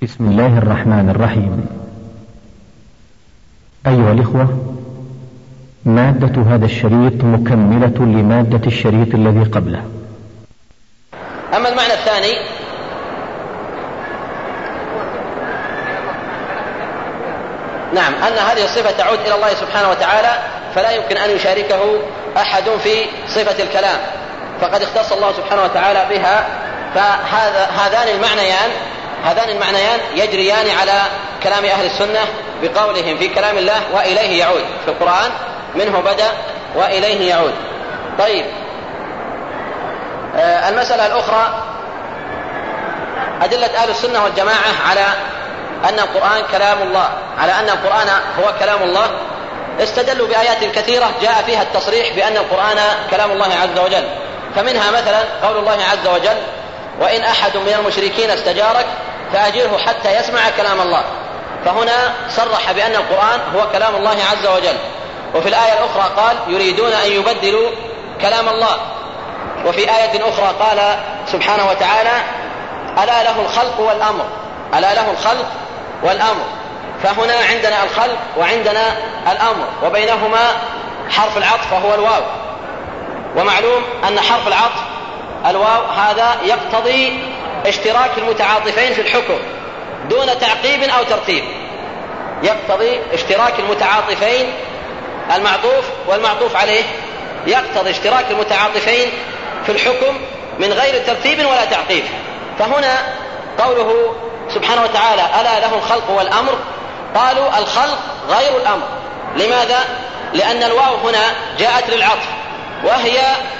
بسم الله الرحمن الرحيم. أيها الإخوة، مادة هذا الشريط مكملة لمادة الشريط الذي قبله. أما المعنى الثاني نعم، أن هذه الصفة تعود إلى الله سبحانه وتعالى، فلا يمكن أن يشاركه أحد في صفة الكلام، فقد اختص الله سبحانه وتعالى بها. فهذان المعنيان يجريان على كلام أهل السنة بقولهم في كلام الله وإليه يعود، في القرآن منه بدأ وإليه يعود. طيب، المسألة الأخرى أدلة أهل السنة والجماعة على أن القرآن كلام الله، على أن القرآن هو كلام الله. استدلوا بآيات كثيرة جاء فيها التصريح بأن القرآن كلام الله عز وجل، فمنها مثلا قول الله عز وجل: وإن أحد من المشركين استجارك فأجره حتى يسمع كلام الله. فهنا صرح بأن القرآن هو كلام الله عز وجل. وفي الآية الأخرى قال: يريدون أن يبدلوا كلام الله. وفي آية أخرى قال سبحانه وتعالى: ألا له الخلق والأمر، ألا له الخلق والأمر. فهنا عندنا الخلق وعندنا الأمر، وبينهما حرف العطف وهو الواو. ومعلوم أن حرف العطف الواو هذا يقتضي اشتراك المتعاطفين في الحكم دون تعقيب أو ترتيب، يقتضي اشتراك المتعاطفين، المعطوف والمعطوف عليه، يقتضي اشتراك المتعاطفين في الحكم من غير ترتيب ولا تعقيب. فهنا قوله سبحانه وتعالى: ألا له الخلق والأمر، قالوا الخلق غير الأمر. لماذا؟ لأن الواو هنا جاءت للعطف، وهي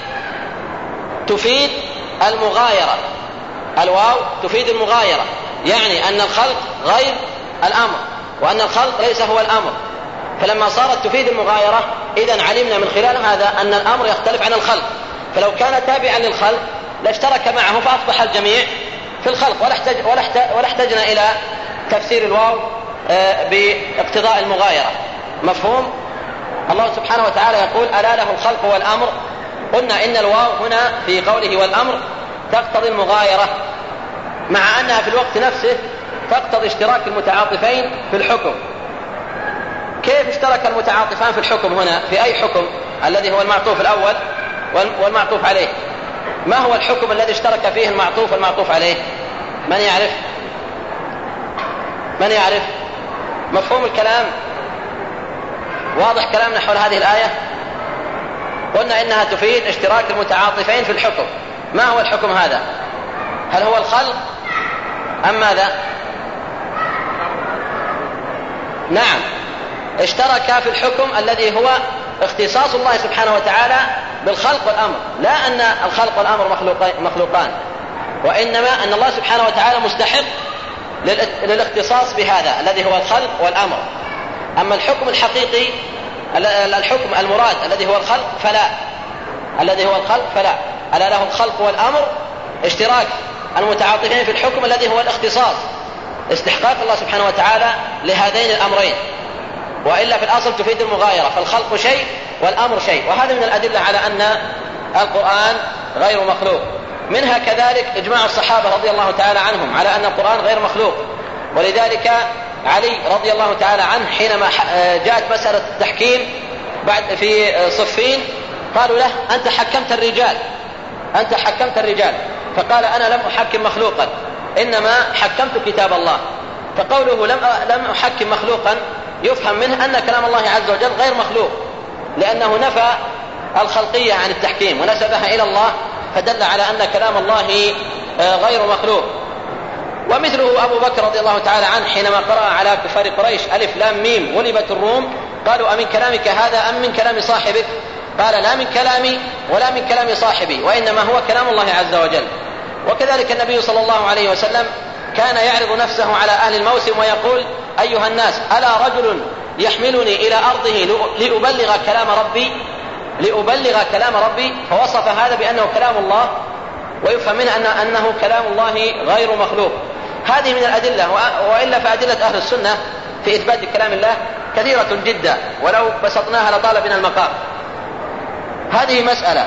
تفيد المغايرة. الواو تفيد المغايرة، يعني أن الخلق غير الأمر، وأن الخلق ليس هو الأمر. فلما صارت تفيد المغايرة، إذن علمنا من خلال هذا أن الأمر يختلف عن الخلق. فلو كان تابعا للخلق لاشترك معه فأصبح الجميع في الخلق، ولا احتجنا إلى تفسير الواو باقتضاء المغايرة. مفهوم؟ الله سبحانه وتعالى يقول: ألا له الخلق والأمر. قلنا إن الواو هنا في قوله والأمر تقتضي المغايرة، مع أنها في الوقت نفسه تقتضي اشتراك المتعاطفين في الحكم. كيف اشترك المتعاطفان في الحكم هنا؟ في أي حكم؟ الذي هو المعطوف الأول والمعطوف عليه. ما هو الحكم الذي اشترك فيه المعطوف والمعطوف عليه؟ من يعرف؟ من يعرف؟ مفهوم الكلام؟ واضح كلامنا حول هذه الآية؟ قلنا إنها تفيد اشتراك المتعاطفين في الحكم. ما هو الحكم هذا؟ هل هو الخلق أم ماذا؟ نعم، اشترك في الحكم الذي هو اختصاص الله سبحانه وتعالى بالخلق والأمر، لا أن الخلق والأمر مخلوقان، وإنما أن الله سبحانه وتعالى مستحق للاختصاص بهذا الذي هو الخلق والأمر. أما الحكم الحقيقي، الحكم المراد الذي هو الخلق فلا، الذي هو الخلق فلا. ألا له الخلق والأمر، اشتراك المتعاطفين في الحكم الذي هو الاختصاص، استحقاق الله سبحانه وتعالى لهذين الأمرين، وإلا في الأصل تفيد المغايرة، فالخلق شيء والأمر شيء. وهذا من الأدلة على أن القرآن غير مخلوق. منها كذلك إجماع الصحابة رضي الله تعالى عنهم على أن القرآن غير مخلوق. ولذلك علي رضي الله تعالى عنه حينما جاءت مسألة التحكيم بعد في صفين، قالوا له: أنت حكمت الرجال، أنت حكمت الرجال. فقال: أنا لم أحكم مخلوقا، إنما حكمت كتاب الله. فقوله لم أحكم مخلوقا يفهم منه أن كلام الله عز وجل غير مخلوق، لأنه نفى الخلقية عن التحكيم ونسبها إلى الله، فدل على أن كلام الله غير مخلوق. ومثله أبو بكر رضي الله تعالى عنه حينما قرأ على كفار قريش: ألف لام ميم غلبت الروم، قالوا: أمن كلامك هذا أم من كلام صاحبك؟ قال: لا من كلامي ولا من كلام صاحبي، وإنما هو كلام الله عز وجل. وكذلك النبي صلى الله عليه وسلم كان يعرض نفسه على أهل الموسم ويقول: أيها الناس، ألا رجل يحملني إلى أرضه لأبلغ كلام ربي؟ فوصف هذا بأنه كلام الله، ويفهم منه أنه كلام الله غير مخلوق. هذه من الأدلة، وإلا فأدلة أهل السنة في إثبات كلام الله كثيرة جدا، ولو بسطناها لطال بنا المقام. هذه مسألة.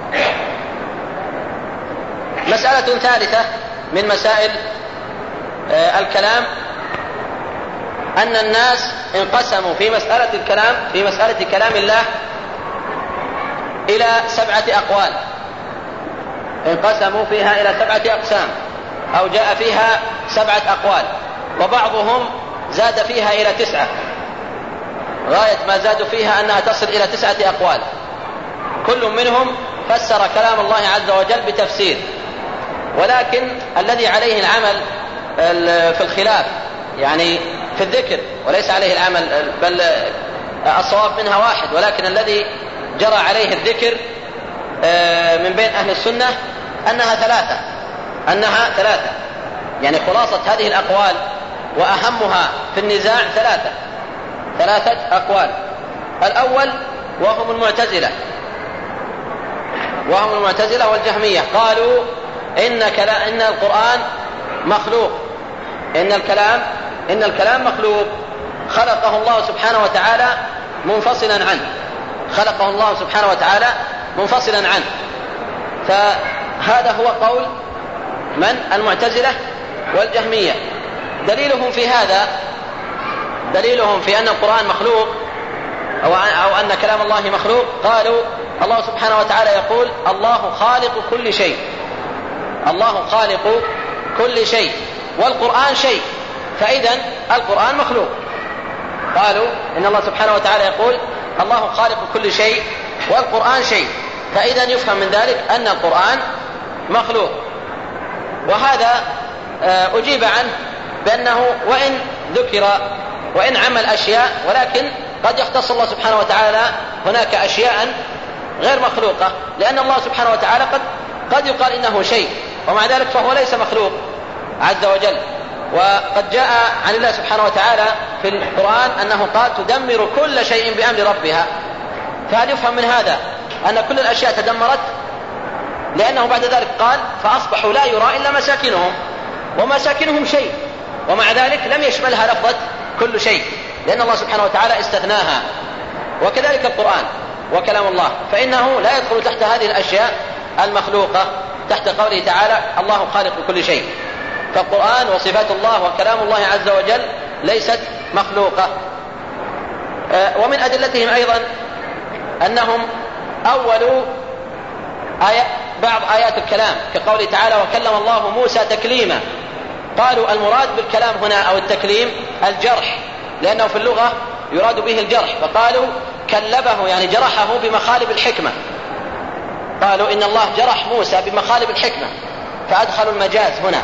مسألة ثالثة من مسائل الكلام أن الناس انقسموا في مسألة كلام الله إلى 7 أقوال، انقسموا فيها إلى 7 أقسام، أو جاء فيها 7 أقوال، وبعضهم زاد فيها إلى 9، غاية ما زادوا فيها أنها تصل إلى 9 أقوال. كل منهم فسر كلام الله عز وجل بتفسير، ولكن الذي عليه العمل في الخلاف يعني في الذكر، وليس عليه العمل، بل الصواب منها واحد، ولكن الذي جرى عليه الذكر من بين أهل السنة أنها 3، يعني خلاصة هذه الأقوال وأهمها في النزاع 3 أقوال. الأول وهم المعتزلة والجهمية، قالوا إن القرآن مخلوق، إن الكلام مخلوق، خلقه الله سبحانه وتعالى منفصلا عنه. فهذا هو قول من؟ المعتزلة والجهمية. دليلهم في أن القرآن مخلوق أو أن كلام الله مخلوق، قالوا الله سبحانه وتعالى يقول الله خالق كل شيء والقرآن شيء، فإذا القرآن مخلوق. قالوا إن الله سبحانه وتعالى يقول الله خالق كل شيء والقرآن شيء، فإذا يفهم من ذلك أن القرآن مخلوق. وهذا أجيب عنه بأنه وإن عمل أشياء، ولكن قد يختص الله سبحانه وتعالى هناك أشياء غير مخلوقة، لأن الله سبحانه وتعالى قد يقال إنه شيء، ومع ذلك فهو ليس مخلوق عز وجل. وقد جاء عن الله سبحانه وتعالى في القرآن أنه قال تدمر كل شيء بأمر ربها. فهل يفهم من هذا أن كل الأشياء تدمرت؟ لأنه بعد ذلك قال فأصبحوا لا يرى إلا ومساكنهم شيء، ومع ذلك لم يشملها لفظة كل شيء، لأن الله سبحانه وتعالى استثناها. وكذلك القرآن وكلام الله، فإنه لا يدخل تحت هذه الأشياء المخلوقة، تحت قوله تعالى الله خالق كل شيء. فالقرآن وصفات الله وكلام الله عز وجل ليست مخلوقة. ومن أدلتهم أيضا أنهم أولوا بعض آيات الكلام كقوله تعالى وكلم الله موسى تكليما. قالوا المراد بالكلام هنا أو التكليم الجرح، لأنه في اللغة يراد به الجرح، فقالوا كلبه يعني جرحه بمخالب الحكمة. قالوا إن الله جرح موسى بمخالب الحكمة، فأدخلوا المجاز هنا،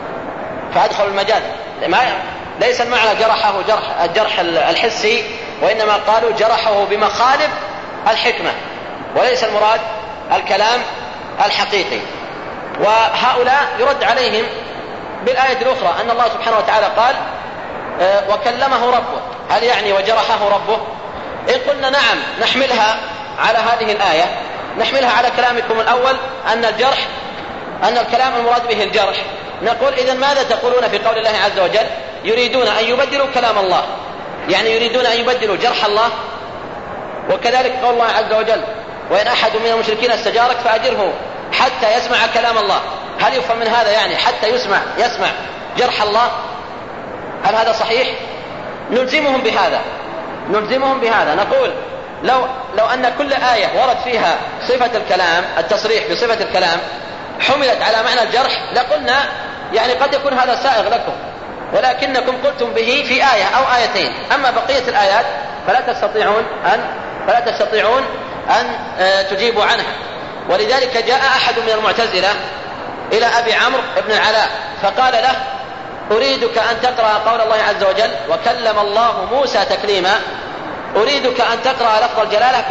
ليس المعنى جرحه الجرح الحسي، وإنما قالوا جرحه بمخالب الحكمة، وليس المراد الكلام الحقيقي. وهؤلاء يرد عليهم بالآية الأخرى أن الله سبحانه وتعالى قال وكلمه ربه، هل يعني وجرحه ربه؟ إن قلنا نعم نحملها على هذه الآية، نحملها على كلامكم الأول أن الكلام المراد به الجرح، نقول إذن ماذا تقولون في قول الله عز وجل يريدون أن يبدلوا كلام الله، يعني يريدون أن يبدلوا جرح الله. وكذلك قول الله عز وجل وإن أحد من المشركين استجارك فأجره حتى يسمع كلام الله، هل يفهم من هذا يعني حتى يسمع جرح الله؟ هل هذا صحيح؟ نلزمهم بهذا، نقول لو أن كل آية ورد فيها صفة الكلام، التصريح بصفة الكلام حملت على معنى الجرح لقلنا يعني قد يكون هذا سائغ لكم، ولكنكم قلتم به في آية أو آيتين، أما بقية الآيات فلا تستطيعون أن تجيبوا عنها. ولذلك جاء أحد من المعتزلة إلى أبي عمرو بن العلاء فقال له أريدك أن تقرأ قول الله عز وجل وكلم الله موسى تكليما، أريدك أن تقرأ لفظ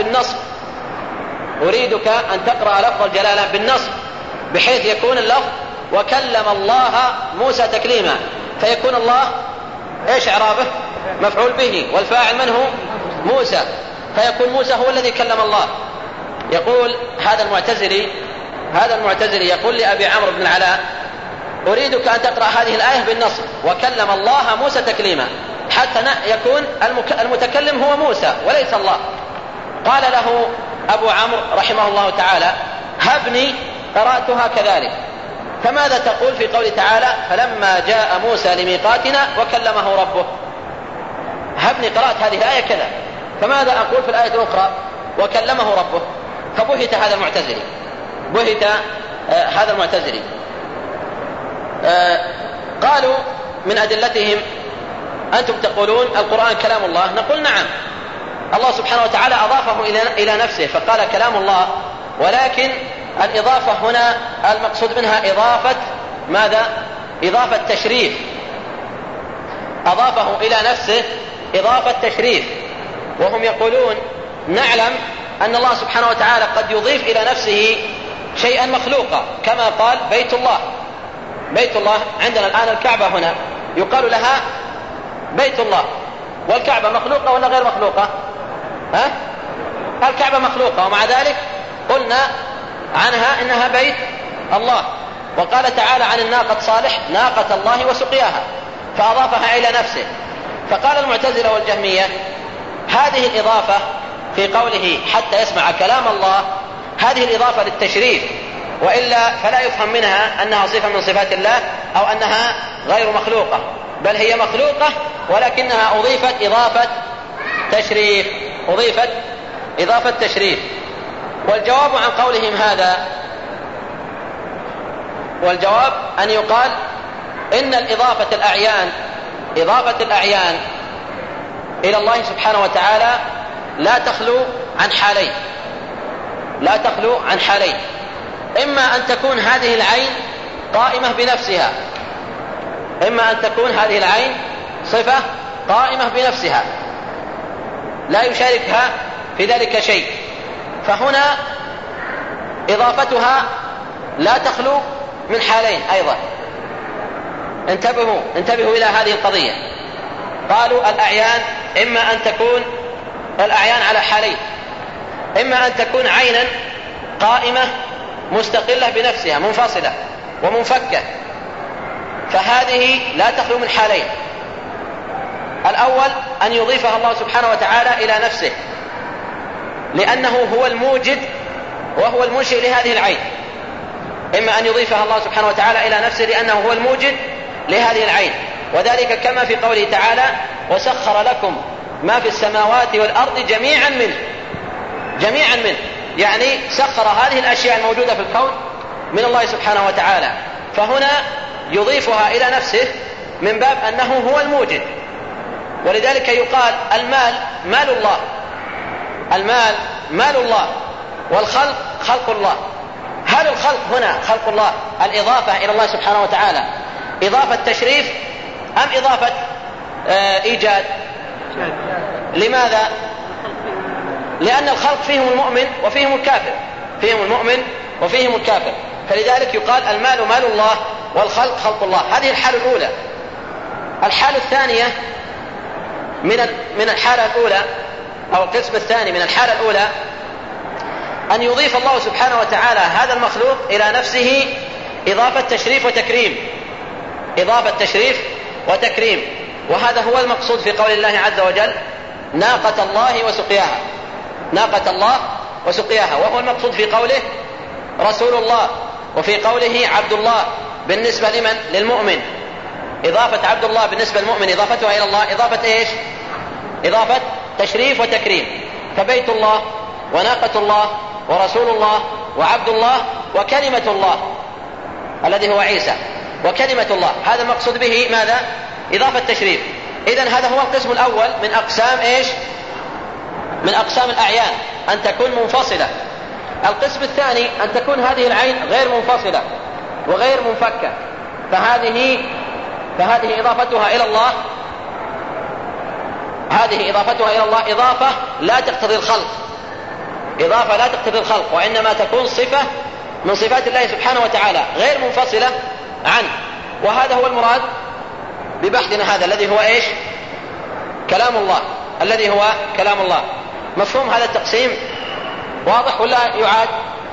الجلالة بالنصب، بحيث يكون اللفظ وكلم الله موسى تكليما، فيكون الله إيش إعرابه؟ مفعول به، والفاعل من هو؟ موسى، فيكون موسى هو الذي كلم الله. يقول هذا المعتزلي يقول لأبي عمرو بن العلاء أريدك أن تقرأ هذه الآية بالنصب وكلم الله موسى تكليما، حتى يكون المتكلم هو موسى وليس الله. قال له أبو عمرو رحمه الله تعالى هبني قرأتها كذلك، فماذا تقول في قوله تعالى فلما جاء موسى لميقاتنا وكلمه ربه؟ هبني قرأت هذه الآية كذا، فماذا أقول في الآية الأخرى وكلمه ربه؟ فبهت هذا المعتزلي، بهت هذا المعتزلي. قالوا من أدلتهم أنتم تقولون القرآن كلام الله، نقول نعم، الله سبحانه وتعالى أضافه إلى نفسه فقال كلام الله، ولكن الإضافة هنا المقصود منها إضافة ماذا؟ إضافة تشريف، أضافه إلى نفسه إضافة تشريف. وهم يقولون نعلم أن الله سبحانه وتعالى قد يضيف إلى نفسه شيئا مخلوقا، كما قال بيت الله. بيت الله عندنا الآن الكعبة هنا يقال لها بيت الله، والكعبة مخلوقة ولا غير مخلوقة؟ الكعبة مخلوقة، ومع ذلك قلنا عنها إنها بيت الله. وقال تعالى عن الناقة صالح ناقة الله وسقياها، فأضافها إلى نفسه. فقال المعتزلة والجهمية هذه الإضافة في قوله حتى يسمع كلام الله، هذه الإضافة للتشريف، وإلا فلا يفهم منها أنها صفة من صفات الله أو أنها غير مخلوقة، بل هي مخلوقة ولكنها أضيفت إضافة تشريف، أضيفت إضافة تشريف. والجواب عن قولهم هذا، والجواب أن يقال إن إضافة الأعيان إلى الله سبحانه وتعالى لا تخلو عن حالين، إما أن تكون هذه العين قائمة بنفسها، إما أن تكون هذه العين صفة قائمة بنفسها لا يشاركها في ذلك شيء، فهنا إضافتها لا تخلو من حالين أيضا. انتبهوا إلى هذه القضية. قالوا الأعيان إما أن تكون الأعيان على حالين، إما أن تكون عينا قائمة مستقلة بنفسها منفصلة ومنفكة، فهذه لا تخلو من حالين. الأول أن يضيفها الله سبحانه وتعالى إلى نفسه، لأنه هو الموجد وهو المنشئ لهذه العين. إما أن يضيفها الله سبحانه وتعالى إلى نفسه لأنه هو الموجد لهذه العين، وذلك كما في قوله تعالى وسخر لكم ما في السماوات والأرض جميعا منه، يعني سخر هذه الأشياء الموجودة في الكون من الله سبحانه وتعالى، فهنا يضيفها إلى نفسه من باب أنه هو الموجد. ولذلك يقال المال مال الله والخلق خلق الله. هل الخلق هنا خلق الله الإضافة إلى الله سبحانه وتعالى إضافة تشريف أم إضافة إيجاد؟ لماذا؟ لأن الخلق فيهم المؤمن وفيهم الكافر، فلذلك يقال المال مال الله والخلق خلق الله. هذه الحالة الأولى. الحالة الثانية من الحالة الأولى أو القسم الثاني من الحالة الأولى أن يضيف الله سبحانه وتعالى هذا المخلوق إلى نفسه إضافة تشريف وتكريم، وهذا هو المقصود في قول الله عز وجل ناقة الله وسقياها، وهو المقصود في قوله رسول الله، وفي قوله عبد الله بالنسبة لمن؟ للمؤمن. إضافة عبد الله بالنسبة للمؤمن إضافتها إلى الله إضافة إيش؟ إضافة تشريف وتكريم. فبيت الله وناقة الله ورسول الله وعبد الله وكلمة الله الذي هو عيسى وكلمة الله، هذا المقصود به ماذا؟ إضافة تشريف. إذن هذا هو القسم الأول من أقسام إيش؟ من أقسام الأعيان، أن تكون منفصلة. القسم الثاني أن تكون هذه العين غير منفصلة وغير منفكة، فهذه إضافتها إلى الله، إضافة لا تقتضي الخلق، وإنما تكون صفة من صفات الله سبحانه وتعالى غير منفصلة عنه. وهذا هو المراد ببحثنا هذا الذي هو إيش؟ كلام الله. مفهوم هذا التقسيم؟ واضح ولا يعاد؟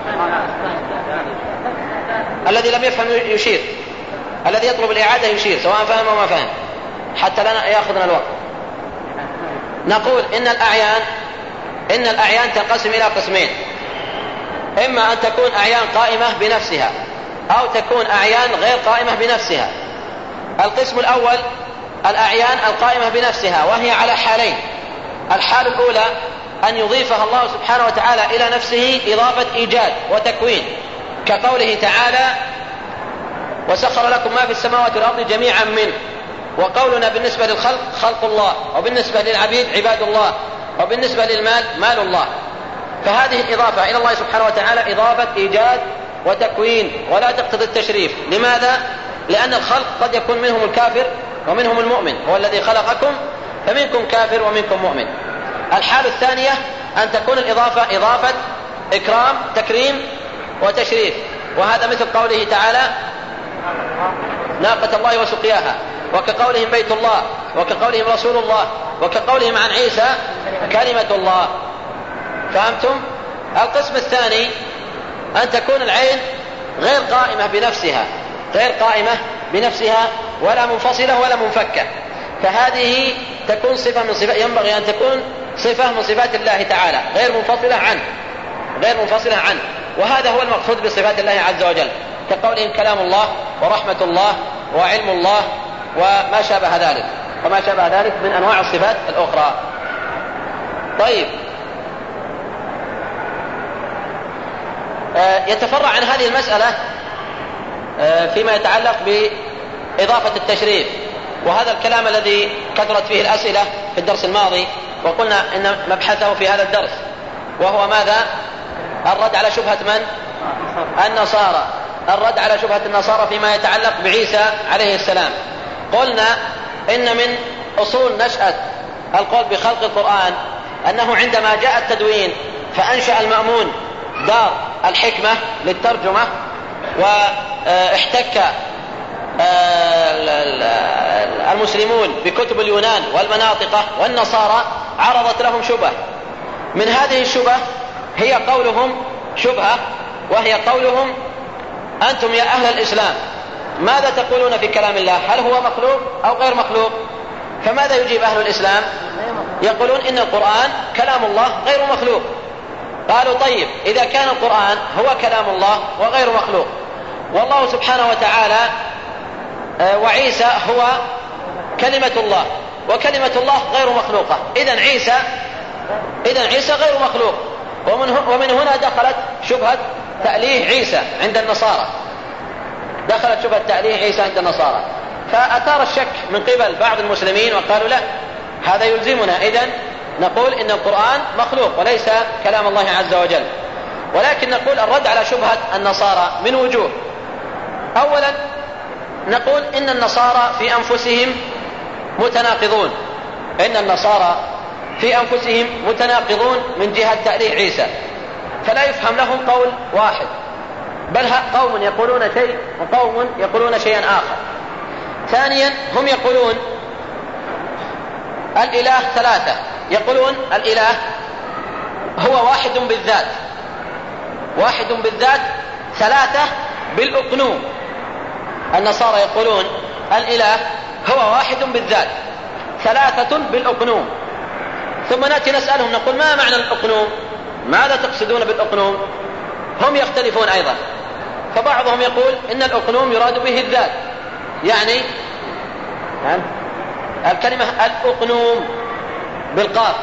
الذي لم يفهم يشير، الذي يطلب الإعادة يشير سواء فهم أو ما فهم حتى لا يأخذنا الوقت. نقول إن الأعيان تنقسم إلى قسمين، إما أن تكون أعيان قائمة بنفسها أو تكون أعيان غير قائمة بنفسها. القسم الأول الأعيان القائمة بنفسها، وهي على حالين. الحال الأولى أن يضيفها الله سبحانه وتعالى إلى نفسه إضافة إيجاد وتكوين، كقوله تعالى وسخر لكم ما في السماوات والأرض جميعا منه. وقولنا بالنسبة للخلق خلق الله، وبالنسبة للعبيد عباد الله، وبالنسبة للمال مال الله. فهذه الإضافة إلى الله سبحانه وتعالى إضافة إيجاد وتكوين ولا تقتضي التشريف. لماذا؟ لأن الخلق قد يكون منهم الكافر ومنهم المؤمن، هو الذي خلقكم فمنكم كافر ومنكم مؤمن. الحالة الثانية أن تكون الإضافة إضافة إكرام تكريم وتشريف، وهذا مثل قوله تعالى ناقة الله وسقياها، وكقولهم بيت الله، وكقولهم رسول الله، وكقولهم عن عيسى كلمة الله. فهمتم؟ القسم الثاني أن تكون العين غير قائمة بنفسها، غير قائمة بنفسها ولا منفصلة ولا منفكة، فهذه تكون صفة من صفات، ينبغي أن تكون صفة من صفات الله تعالى غير منفصلة عنه، غير منفصلة عنه. وهذا هو المقصود بصفات الله عز وجل، كقولهم كلام الله ورحمة الله وعلم الله وما شابه ذلك، وما شابه ذلك من أنواع الصفات الأخرى. طيب، يتفرع عن هذه المسألة فيما يتعلق بإضافة التشريف، وهذا الكلام الذي كثرت فيه الأسئلة في الدرس الماضي، وقلنا إن مبحثه في هذا الدرس وهو ماذا؟ الرد على شبهة من؟ النصارى، الرد على شبهة النصارى فيما يتعلق بعيسى عليه السلام. قلنا إن من أصول نشأة القول بخلق القرآن أنه عندما جاء التدوين فأنشأ المأمون دار الحكمة للترجمة، واحتك المسلمون بكتب اليونان والمناطقة، والنصارى عرضت لهم شبهة. من هذه الشبهة هي قولهم شبهة، وهي قولهم أنتم يا أهل الإسلام ماذا تقولون في كلام الله؟ هل هو مخلوق أو غير مخلوق؟ فماذا يجيب أهل الإسلام؟ يقولون إن القرآن كلام الله غير مخلوق. قالوا طيب، إذا كان القرآن هو كلام الله وغير مخلوق، والله سبحانه وتعالى وعيسى هو كلمة الله، وكلمة الله غير مخلوقة، إذن عيسى غير مخلوق. ومن هنا دخلت شبهة تأليه عيسى عند النصارى، دخلت شبهة تأليه عيسى عند النصارى، فأثار الشك من قبل بعض المسلمين وقالوا لا، هذا يلزمنا، إذن نقول إن القرآن مخلوق وليس كلام الله عز وجل. ولكن نقول الرد على شبهة النصارى من وجوه. أولا نقول إن النصارى في أنفسهم متناقضون، إن النصارى في أنفسهم متناقضون من جهة تأليه عيسى، فلا يفهم لهم قول واحد، بل قوم يقولون شيء وقوم يقولون شيئا آخر. ثانيا هم يقولون الإله ثلاثة، يقولون الإله هو واحد بالذات، واحد بالذات، ثلاثة بالأقنوم. النصارى يقولون الإله هو واحد بالذات، ثلاثة بالأقنوم. ثم نأتي نسألهم نقول ما معنى الأقنوم؟ ماذا تقصدون بالأقنوم؟ هم يختلفون أيضا، فبعضهم يقول إن الأقنوم يراد به الذات، يعني الكلمة الأقنوم بالقاف،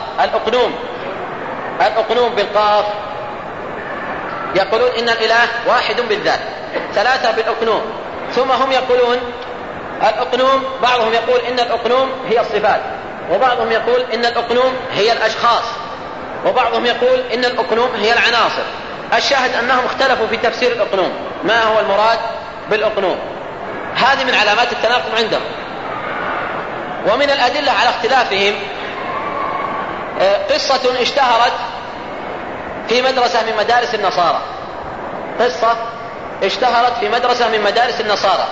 الأقنوم بالقاف، يقولون إن الإله واحد بالذات، ثلاثة بالأقنوم. ثم هم يقولون الأقنوم، بعضهم يقول إن الأقنوم هي الصفات، وبعضهم يقول إن الأقنوم هي الأشخاص، وبعضهم يقول إن الأقنوم هي العناصر. الشاهد أنهم اختلفوا في تفسير الأقنوم، ما هو المراد بالأقنوم. هذه من علامات التناقض عندهم. ومن الأدلة على اختلافهم قصة اشتهرت في مدرسة من مدارس النصارى، قصة اشتهرت في مدرسة من مدارس النصارى.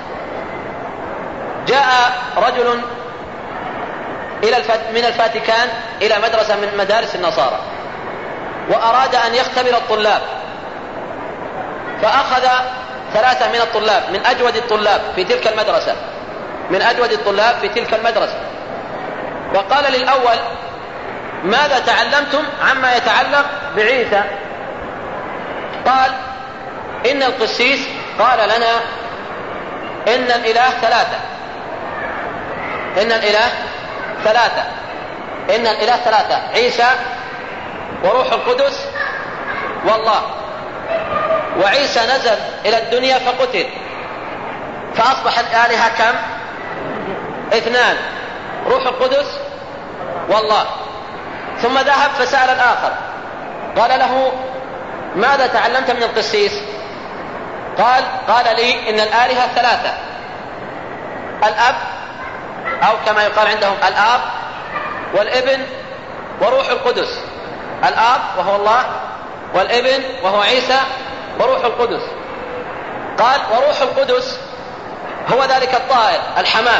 جاء رجل من الفاتيكان إلى مدرسة من مدارس النصارى، وأراد أن يختبر الطلاب، فأخذ ثلاثة من الطلاب من أجود الطلاب في تلك المدرسة، من أجود الطلاب في تلك المدرسة، وقال للأول ماذا تعلمتم عما يتعلق بعيسى؟ قال إن القسيس قال لنا إن الإله ثلاثة، إن الإله ثلاثة، إن الإله ثلاثة، عيسى وروح القدس والله. وعيسى نزل إلى الدنيا فقتل، فأصبح الآلهة كم؟ اثنان، روح القدس والله. ثم ذهب فسأل الآخر قال له ماذا تعلمت من القسيس؟ قال لي إن الآلهة ثلاثة، الأب أو كما يقال عندهم الآب والابن وروح القدس، الآب وهو الله، والابن وهو عيسى، وروح القدس. قال وروح القدس هو ذلك الطائر الحمام،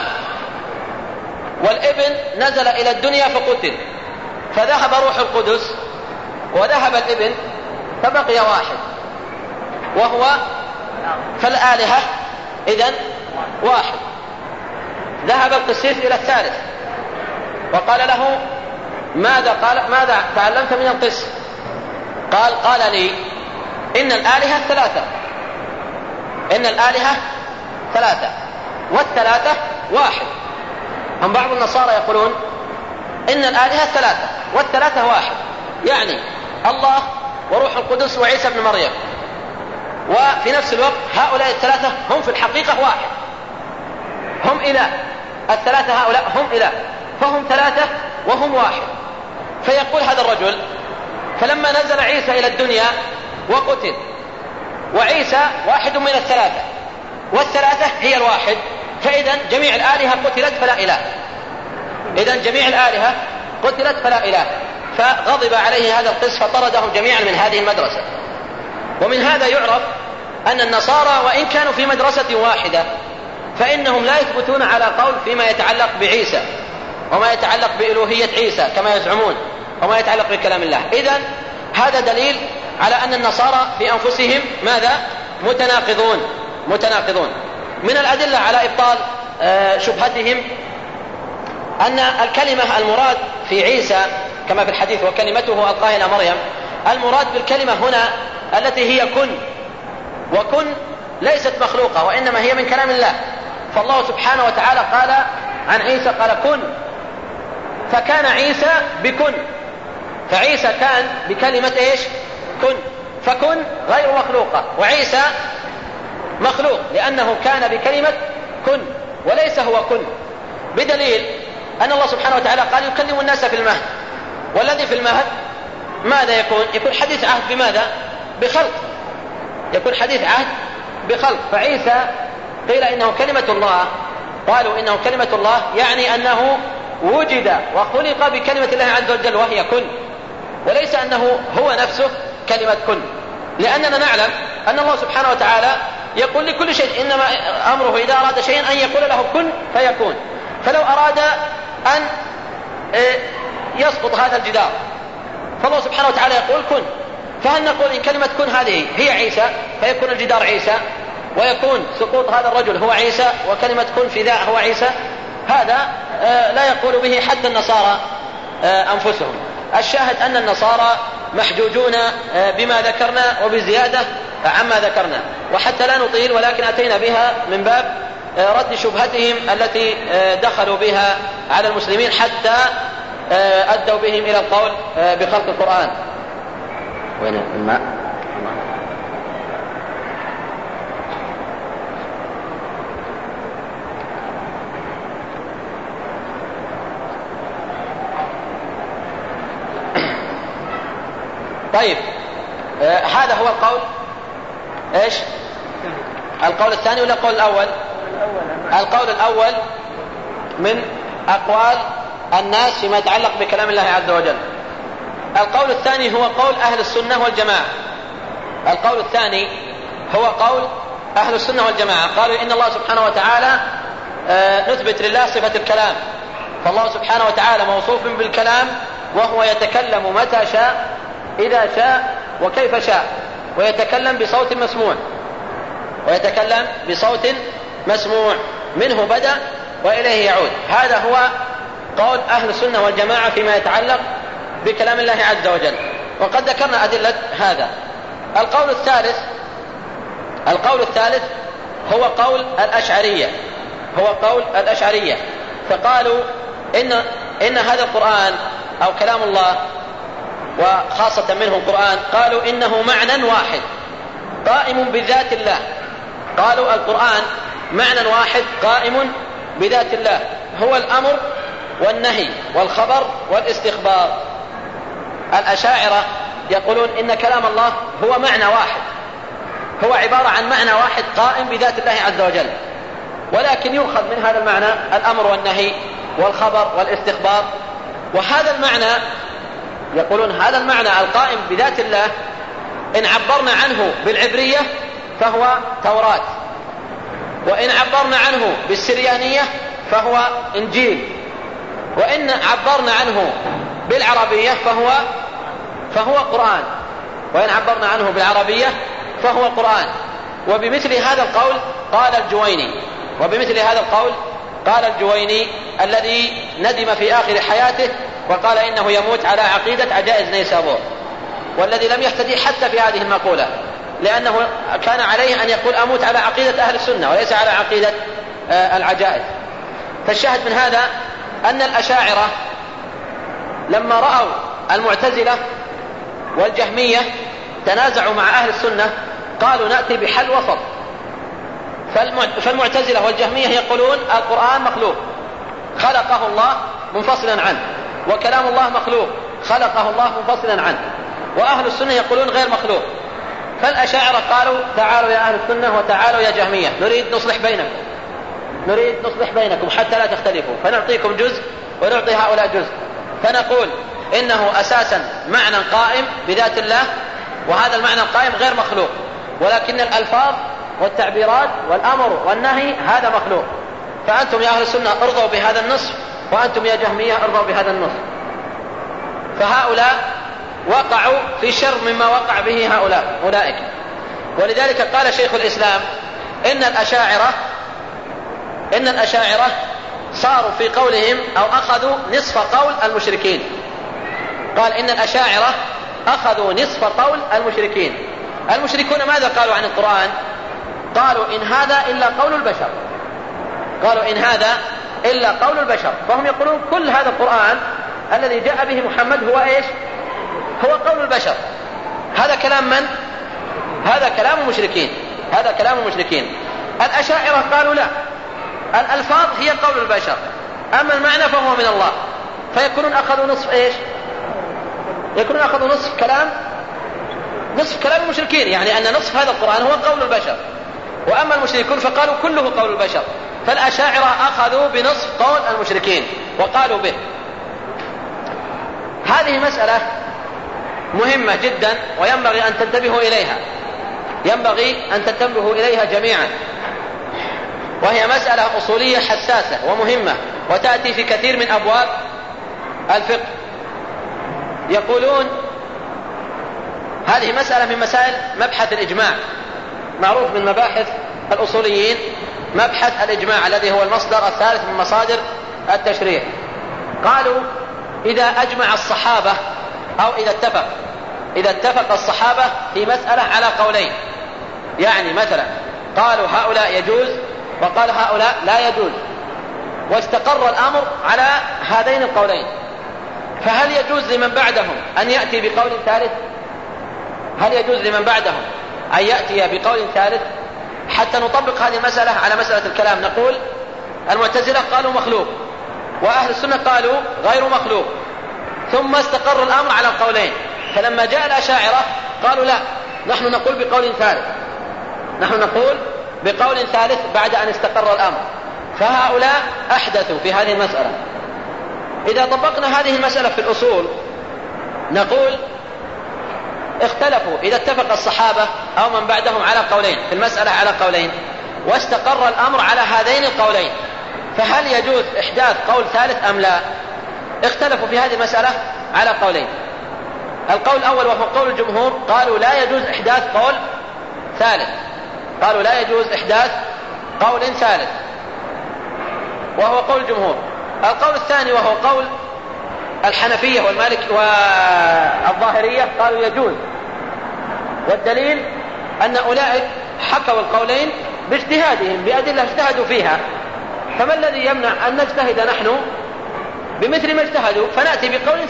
والابن نزل إلى الدنيا فقتل، فذهب روح القدس وذهب الابن فبقي واحد وهو، فالآلهة إذن واحد. ذهب القسيس إلى الثالث وقال له ماذا تعلمت من القس؟ قال لي إن الآلهة ثلاثة، إن الآلهة ثلاثة والثلاثة واحد. هم بعض النصارى يقولون إن الآلهة ثلاثة والثلاثة واحد، يعني الله وروح القدس وعيسى بن مريم، وفي نفس الوقت هؤلاء الثلاثة هم في الحقيقة واحد، هم إله، الثلاثة هؤلاء هم إله، فهم ثلاثة وهم واحد. فيقول هذا الرجل فلما نزل عيسى إلى الدنيا وقتل، وعيسى واحد من الثلاثة والثلاثة هي الواحد، فإذا جميع الآلهة قتلت فلا إله، إذا جميع الآلهة قتلت فلا إله. فغضب عليه هذا القس فطردهم جميعا من هذه المدرسة. ومن هذا يعرف أن النصارى وإن كانوا في مدرسة واحدة فإنهم لا يثبتون على قول فيما يتعلق بعيسى وما يتعلق بإلوهية عيسى كما يزعمون، وما يتعلق بكلام الله. إذن هذا دليل على أن النصارى في أنفسهم ماذا؟ متناقضون. من الأدلة على إبطال شبهتهم أن الكلمة المراد في عيسى كما في الحديث وكلمته ألقاها إلى مريم، المراد بالكلمة هنا التي هي كن، وكن ليست مخلوقة وإنما هي من كلام الله. فالله سبحانه وتعالى قال عن عيسى قال كن، فكان عيسى بكن، فعيسى كان بكلمة إيش؟ كن، فكن غير مخلوقة، وعيسى مخلوق لأنه كان بكلمة كن وليس هو كن، بدليل أن الله سبحانه وتعالى قال يكلم الناس في المهد، والذي في المهد ماذا يكون حديث عهد بماذا؟ بخلق، يكون حديث عهد بخلق. فعيسى قيل إنه كلمة الله، قالوا إنه كلمة الله يعني أنه وجد وخلق بكلمة الله عز وجل وهي كن، وليس أنه هو نفسه كلمة كن، لأننا نعلم أن الله سبحانه وتعالى يقول لكل شيء إنما أمره إذا أراد شيئا أن يقول له كن فيكون. فلو أراد أن يسقط هذا الجدار فالله سبحانه وتعالى يقول كن، فهل نقول إن كلمة كن هذه هي عيسى فيكون الجدار عيسى ويكون سقوط هذا الرجل هو عيسى وكلمة كن في ذا هو عيسى؟ هذا لا يقول به حتى النصارى أنفسهم. الشاهد أن النصارى محجوجون بما ذكرنا وبزيادة عما ذكرنا، وحتى لا نطيل ولكن أتينا بها من باب رد شبهتهم التي دخلوا بها على المسلمين حتى أدوا بهم إلى القول بخلق القرآن. وين الماء؟ طيب هذا هو القول ايش؟ القول الثاني ولا القول الأول؟ القول الأول من أقوال الناس فيما يتعلق بكلام الله عز وجل. القول الثاني هو قول أهل السنة والجماعة. القول الثاني هو قول أهل السنة والجماعة، قالوا إن الله سبحانه وتعالى نثبت لله صفة الكلام، فالله سبحانه وتعالى موصوف بالكلام وهو يتكلم متى شاء إذا شاء وكيف شاء، ويتكلم بصوت مسموع، ويتكلم بصوت مسموع منه بدأ وإليه يعود. هذا هو قول أهل السنة والجماعة فيما يتعلق بكلام الله عز وجل، وقد ذكرنا أدلة هذا. القول الثالث القول الثالث هو قول الأشعرية، فقالوا إن هذا القرآن أو كلام الله وخاصة منه القرآن، قالوا إنه معنى واحد قائم بذات الله. قالوا القرآن معنى واحد قائم بذات الله، هو الأمر والنهي والخبر والاستخبار. الأشاعرة يقولون إن كلام الله هو معنى واحد، هو عبارة عن معنى واحد قائم بذات الله عز وجل، ولكن يؤخذ من هذا المعنى الأمر والنهي والخبر والاستخبار. وهذا المعنى يقولون هذا المعنى القائم بذات الله إن عبرنا عنه بالعبرية فهو توراة، وإن عبرنا عنه بالسريانية فهو إنجيل، وإن عبرنا عنه بالعربية فهو قرآن، وإن عبرنا عنه بالعربية فهو قرآن. وبمثل هذا القول قال الجويني الذي ندم في آخر حياته وقال إنه يموت على عقيدة عجائز نيسابور، والذي لم يهتدي حتى في هذه المقولة، لأنه كان عليه أن يقول أموت على عقيدة أهل السنة وليس على عقيدة العجائز. فالشاهد من هذا أن الأشاعرة لما رأوا المعتزلة والجهمية تنازعوا مع أهل السنة قالوا نأتي بحل وسط. فالمعتزلة والجهمية يقولون القرآن مخلوق خلقه الله منفصلا عنه، وكلام الله مخلوق خلقه الله منفصلا عنه، وأهل السنة يقولون غير مخلوق. فالأشاعرة قالوا تعالوا يا أهل السنة وتعالوا يا جهمية، نريد نصلح بينكم حتى لا تختلفوا، فنعطيكم جزء ونعطي هؤلاء جزء، فنقول إنه أساسا معنى قائم بذات الله، وهذا المعنى القائم غير مخلوق، ولكن الألفاظ والتعبيرات والأمر والنهي هذا مخلوق. فأنتم يا أهل السنة ارضوا بهذا النصف، وأنتم يا جهمية ارضوا بهذا النصف. فهؤلاء وقعوا في شر مما وقع به أولئك. ولذلك قال شيخ الإسلام إن الأشاعرة صاروا في قولهم أو أخذوا نصف قول المشركين. قال إن الأشاعرة أخذوا نصف قول المشركين. المشركون ماذا قالوا عن القرآن؟ قالوا إن هذا إلا قول البشر. فهم يقولون كل هذا القرآن الذي جاء به محمد هو إيش؟ هو قول البشر. هذا كلام من؟ هذا كلام المشركين. الأشاعرة قالوا لا، الألفاظ هي قول البشر، أما المعنى فهو من الله. فيكونون أخذوا نصف إيش؟ يكونون أخذوا نصف كلام المشركين، يعني أن نصف هذا القرآن هو قول البشر، وأما المشركون فقالوا كله قول البشر. فالأشاعرة أخذوا بنصف قول المشركين وقالوا به. هذه مسألة مهمة جدا وينبغي أن تنتبهوا إليها جميعا، وهي مسألة أصولية حساسة ومهمة، وتأتي في كثير من أبواب الفقه. يقولون هذه مسألة من مسائل مبحث الإجماع، معروف من مباحث الأصوليين مبحث الإجماع الذي هو المصدر الثالث من مصادر التشريع. قالوا إذا أجمع الصحابة أو إذا اتفق الصحابة في مسألة على قولين، يعني مثلا قالوا هؤلاء يجوز وقال هؤلاء لا يجوز، واستقر الأمر على هذين القولين، فهل يجوز لمن بعدهم أن يأتي بقول ثالث؟ حتى نطبق هذه المسألة على مسألة الكلام نقول المعتزلة قالوا مخلوق، وأهل السنة قالوا غير مخلوق، ثم استقر الأمر على القولين. فلما جاء الأشاعرة قالوا لا، نحن نقول بقول ثالث بعد أن استقر الأمر. فهؤلاء أحدثوا في هذه المسألة. إذا طبقنا هذه المسألة في الأصول نقول اختلفوا إذا اتفق الصحابة أو من بعدهم على قولين في المسألة على قولين، واستقر الأمر على هذين القولين، فهل يجوز إحداث قول ثالث أم لا؟ اختلفوا في هذه المسألة على قولين. القول الأول وهو قول الجمهور قالوا لا يجوز إحداث قول ثالث، وهو قول الجمهور. القول الثاني وهو قول الحنفية والمالك والظاهرية قالوا يجوز، والدليل أن أولئك حكوا القولين باجتهادهم بأدلة اجتهدوا فيها، فما الذي يمنع أن نجتهد نحن بمثل ما اجتهدوا فنأتي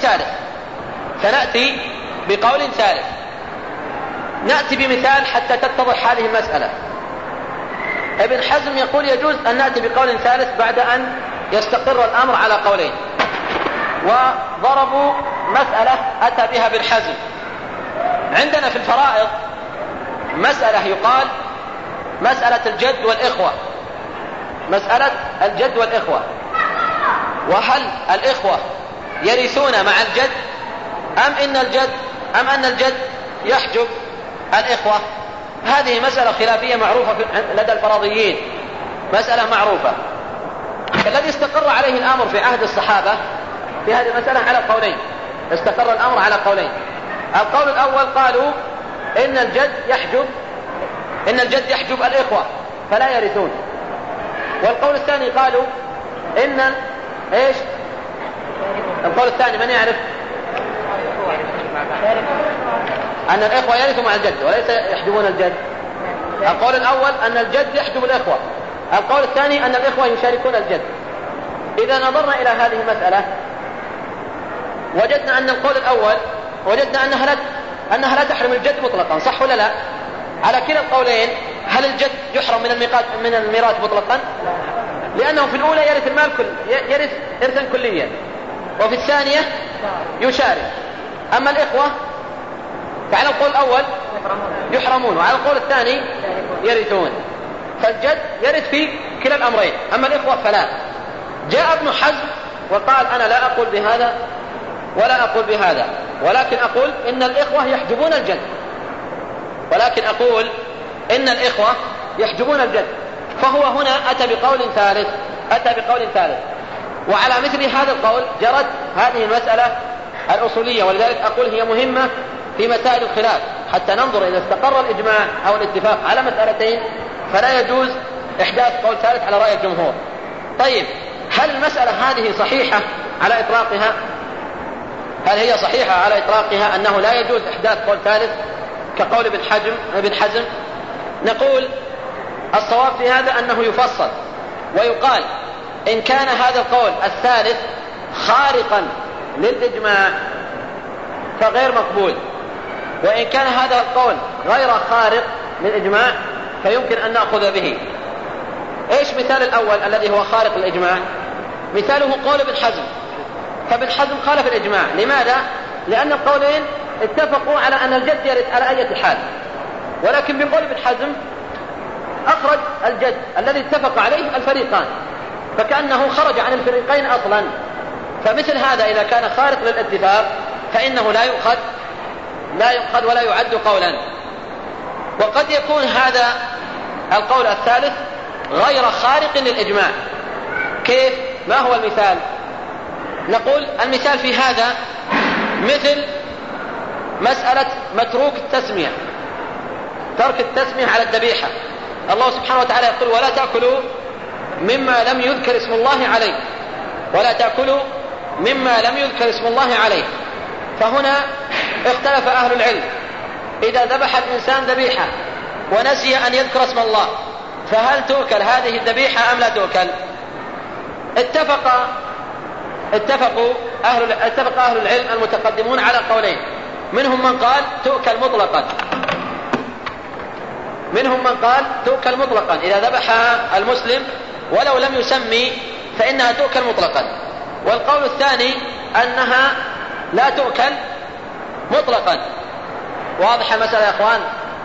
بقول ثالث نأتي بمثال حتى تتضح هذه المسألة. ابن حزم يقول يجوز أن نأتي بقول ثالث بعد أن يستقر الأمر على قولين، وضربوا مسألة أتى بها ابن حزم. عندنا في الفرائض مسألة يقال مسألة الجد والإخوة، وهل الإخوة يرثون مع الجد أم أن الجد يحجب الإخوة؟ هذه مسألة خلافية معروفة لدى الفرضيين، مسألة معروفة. الذي استقر عليه الأمر في عهد الصحابة في هذه المسألة على قولين، استقر الأمر على قولين. القول الأول قالوا إن الجد يحجب الإخوة فلا يرثون. والقول الثاني قالوا القول الثاني من يعرف؟ أن الإخوة يرثوا مع الجد وليس يحجبون الجد. القول الأول أن الجد يحجب الإخوة، القول الثاني أن الإخوة يشاركون الجد. إذا نظرنا إلى هذه المسألة وجدنا أن القول الأول أنها لا تحرم الجد مطلقا، صح ولا لا؟ على كلا القولين هل الجد يحرم من الميراث مطلقا؟ لأنه في الأولى يرث المال يرث إرثا كليا، وفي الثانية يشارك. أما الإخوة فعلى القول الأول يحرمون، وعلى القول الثاني يرثون، فالجد يرث في كلا الأمرين. أما الإخوة فلا. جاء ابن حزم وقال أنا لا أقول بهذا ولا أقول بهذا، ولكن أقول إن الإخوة يحجبون الجد، فهو هنا أتى بقول ثالث. وعلى مثل هذا القول جرت هذه المسألة الأصولية، ولذلك أقول هي مهمة في مسائل الخلاف حتى ننظر إذا استقر الإجماع أو الاتفاق على مسألتين فلا يجوز إحداث قول ثالث على رأي الجمهور. طيب، هل المسألة هذه صحيحة على إطلاقها؟ هل هي صحيحة على إطلاقها أنه لا يجوز إحداث قول ثالث كقول ابن حزم؟ نقول الصواب في هذا أنه يفصل ويقال إن كان هذا القول الثالث خارقا للإجماع فغير مقبول، وإن كان هذا القول غير خارق للإجماع فيمكن أن نأخذ به. إيش مثال الأول الذي هو خارق للإجماع؟ مثاله قول ابن حزم، فابن حزم خالف الإجماع. لماذا؟ لأن القولين اتفقوا على أن الجد يرث على أي حال، ولكن بقول ابن حزم أخرج الجد الذي اتفق عليه الفريقان، فكأنه خرج عن الفريقين أصلا. فمثل هذا إذا كان خارق للاتفاق فإنه لا يؤخذ ولا يعد قولا. وقد يكون هذا القول الثالث غير خارق للإجماع. كيف؟ ما هو المثال؟ نقول المثال في هذا مثل مسألة متروك التسمية، ترك التسمية على الذبيحة. الله سبحانه وتعالى يقول ولا تأكلوا مما لم يذكر اسم الله عليه. فهنا اختلف أهل العلم، إذا ذبح الإنسان ذبيحة ونسي أن يذكر اسم الله فهل تؤكل هذه الذبيحة أم لا تؤكل؟ اتفق أهل العلم المتقدمون على قولين، منهم من قال تؤكل مطلقا، إذا ذبحها المسلم ولو لم يسمي فإنها تؤكل مطلقا. والقول الثاني أنها لا تؤكل مطلقا. واضح المسألة يا أخوان؟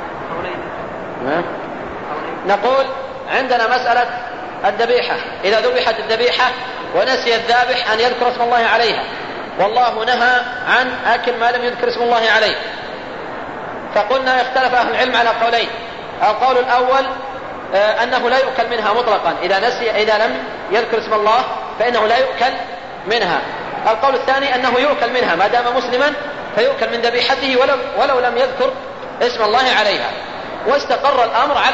نقول عندنا مسألة الذبيحة، إذا ذبحت الذبيحة ونسي الذابح أن يذكر اسم الله عليها، والله نهى عن أكل ما لم يذكر اسم الله عليه. فقلنا اختلف أهل العلم على قولين. القول الأول أنه لا يؤكل منها مطلقا، إذا لم يذكر اسم الله فإنه لا يؤكل منها. القول الثاني أنه يؤكل منها ما دام مسلما فيؤكل من ذبيحته ولو لم يذكر اسم الله عليها. واستقر الأمر على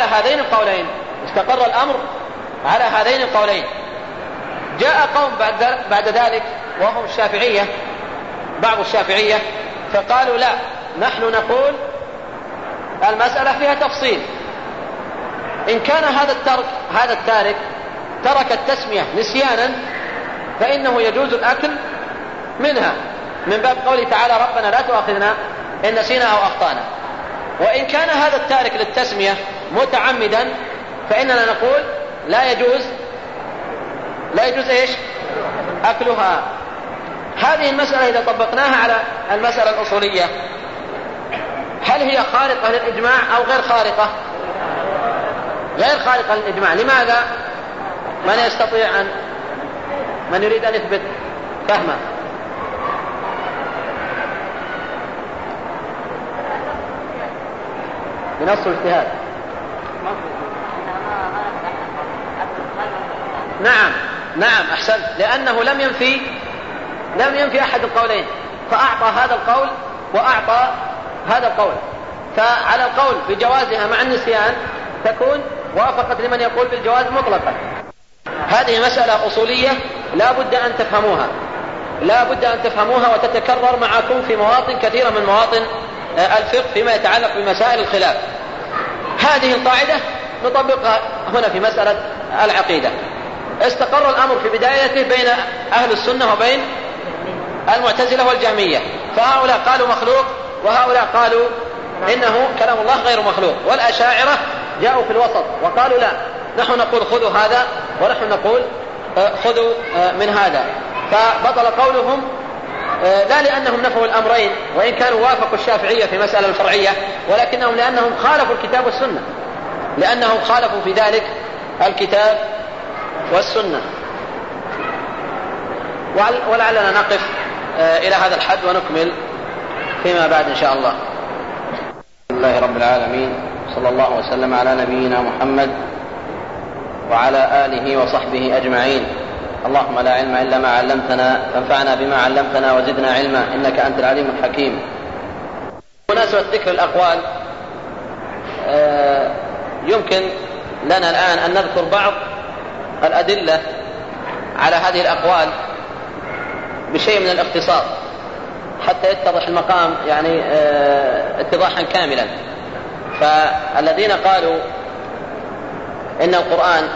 هذين القولين. جاء قوم بعد ذلك وهم الشافعية، بعض الشافعية، فقالوا لا، نحن نقول المسألة فيها تفصيل، إن كان هذا التارك ترك التسمية نسيانا فإنه يجوز الأكل منها من باب قوله تعالى ربنا لا تؤاخذنا إن نسينا أو أخطأنا. وإن كان هذا التارك للتسمية متعمدا فإننا نقول لا يجوز إيش؟ أكلها. هذه المسألة إذا طبقناها على المسألة الأصولية هل هي خارقة للإجماع أو غير خارقة؟ غير خارقة للإجماع. لماذا؟ من يريد أن يثبت فهمه؟ بنص الاجتهاد. نعم أحسنت، لأنه لم ينفي أحد القولين، فأعطى هذا القول وأعطى هذا القول، فعلى القول بجوازها مع النسيان تكون وافقت لمن يقول بالجواز مطلقا. هذه مسألة أصولية لا بد أن تفهموها وتتكرر معكم في مواطن كثيرة من مواطن الفقه فيما يتعلق بمسائل الخلاف. هذه القاعدة نطبقها هنا في مسألة العقيدة. استقر الأمر في بدايته بين أهل السنة وبين المعتزلة والجهمية، فهؤلاء قالوا مخلوق وهؤلاء قالوا إنه كلام الله غير مخلوق، والأشاعرة جاءوا في الوسط وقالوا لا، نحن نقول خذوا هذا ونحن نقول خذوا من هذا. فبطل قولهم لا لأنهم نفوا الأمرين وإن كانوا وافقوا الشافعية في مسألة الفرعية، ولكنهم لأنهم خالفوا الكتاب والسنة، لأنهم خالفوا في ذلك الكتاب والسنة. ولعلنا نقف إلى هذا الحد ونكمل فيما بعد إن شاء الله. الحمد لله رب العالمين، صلى الله وسلم على نبينا محمد وعلى آله وصحبه أجمعين. اللهم لا علم إلا ما علمتنا، فانفعنا بما علمتنا وزدنا علما، إنك أنت العليم الحكيم. بمناسبة ذكر الأقوال يمكن لنا الآن أن نذكر بعض الأدلة على هذه الأقوال بشيء من الاختصار حتى يتضح المقام يعني اتضاحا كاملا. فالذين قالوا إن القرآن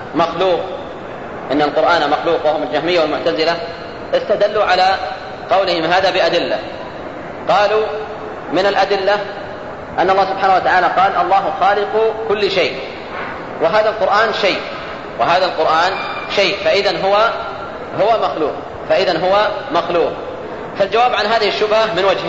مخلوق وهم الجهمية والمعتزلة استدلوا على قولهم هذا بأدلة. قالوا من الأدلة أن الله سبحانه وتعالى قال الله خالق كل شيء وهذا القرآن شيء فإذا هو مخلوق. فالجواب عن هذه الشبهة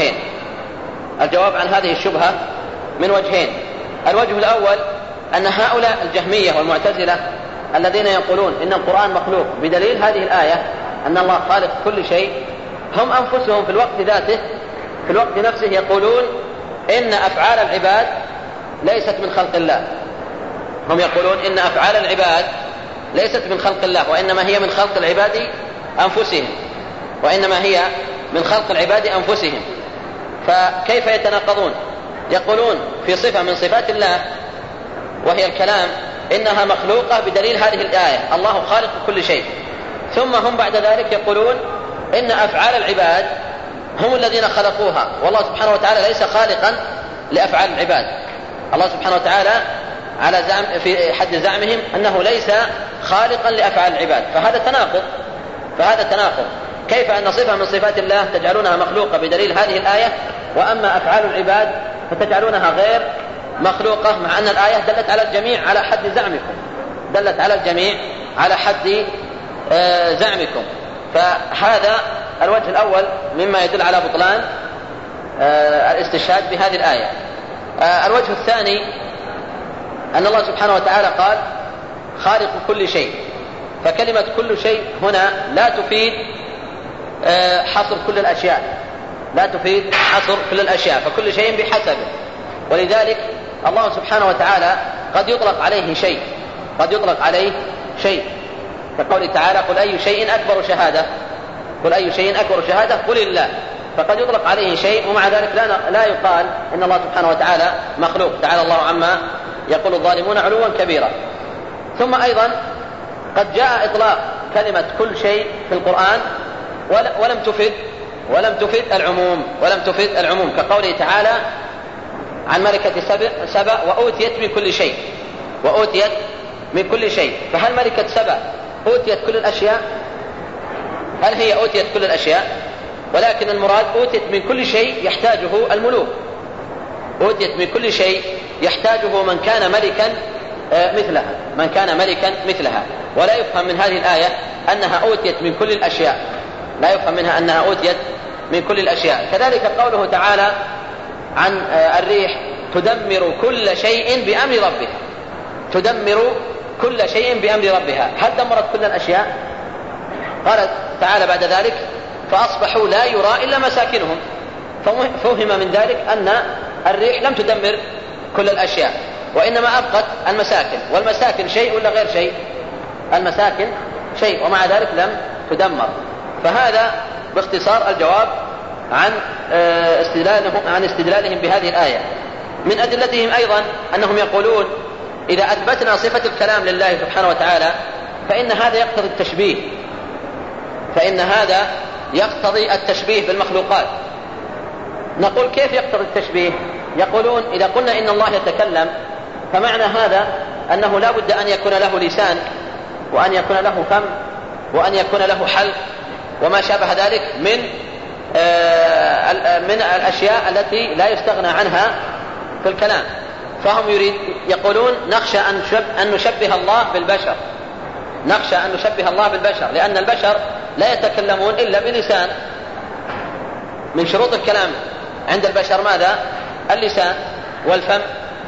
من وجهين. الوجه الأول أن هؤلاء الجهمية والمعتزلة الذين يقولون إن القرآن مخلوق بدليل هذه الآية أن الله خالق كل شيء، هم أنفسهم في الوقت نفسه يقولون إن أفعال العباد ليست من خلق الله. هم يقولون إن أفعال العباد ليست من خلق الله وإنما هي من خلق العباد أنفسهم. فكيف يتناقضون؟ يقولون في صفة من صفات الله وهي الكلام إنها مخلوقة بدليل هذه الآية الله خالق كل شيء، ثم هم بعد ذلك يقولون إن أفعال العباد هم الذين خلقوها والله سبحانه وتعالى ليس خالقا لأفعال العباد. الله سبحانه وتعالى في حد زعمهم أنه ليس خالقا لأفعال العباد، فهذا تناقض. كيف أن صفة من صفات الله تجعلونها مخلوقة بدليل هذه الآية، وأما أفعال العباد فتجعلونها غير مخلوقة، مع أن الآية دلت على الجميع على حد زعمكم. فهذا الوجه الأول مما يدل على بطلان الاستشهاد بهذه الآية. الوجه الثاني أن الله سبحانه وتعالى قال خالق كل شيء، فكلمة كل شيء هنا لا تفيد حصر كل الأشياء، فكل شيء بحسبه. ولذلك الله سبحانه وتعالى قد يطلق عليه شيء كقوله تعالى قل أي شيء أكبر شهادة قل الله. فقد يطلق عليه شيء ومع ذلك لا يقال إن الله سبحانه وتعالى مخلوق، تعالى الله عما يقول الظالمون علوا كبيرا. ثم أيضا قد جاء إطلاق كلمة كل شيء في القرآن ولم تفد العموم كقوله تعالى عن ملكة سبأ وأوتيت من كل شيء. وأوتيت من كل شيء. فهل ملكة سبأ أوتيت كل الأشياء؟ هل هي أوتيت كل الأشياء؟ ولكن المراد أوتيت من كل شيء يحتاجه الملوك، أوتيت من كل شيء يحتاجه من كان ملكا مثلها، من كان ملكا مثلها. ولا يفهم من هذه الآية أنها أوتيت من كل الأشياء، لا يفهم منها أنها أوتيت من كل الأشياء. كذلك قوله تعالى عن الريح تدمر كل شيء بأمر ربها، تدمر كل شيء بأمر ربها. هل دمرت كل الأشياء؟ قال تعالى بعد ذلك فأصبحوا لا يرى إلا مساكنهم. ففهم من ذلك أن الريح لم تدمر كل الأشياء، وإنما أبقت المساكن، والمساكن شيء ولا غير شيء؟ المساكن شيء، ومع ذلك لم تدمر. فهذا باختصار الجواب عن استدلالهم بهذه الآية. من أدلتهم أيضا أنهم يقولون إذا أثبتنا صفة الكلام لله سبحانه وتعالى فإن هذا يقتضي التشبيه، فإن هذا يقتضي التشبيه بالمخلوقات. نقول كيف يقتضي التشبيه؟ يقولون إذا قلنا إن الله يتكلم فمعنى هذا أنه لا بد أن يكون له لسان، وأن يكون له فم، وأن يكون له حلق وما شابه ذلك من الأشياء التي لا يستغنى عنها في الكلام. فهم يقولون نخشى أن نشبه الله بالبشر، نخشى أن نشبه الله بالبشر، لأن البشر لا يتكلمون إلا بلسان. من شروط الكلام عند البشر ماذا؟ اللسان والفم،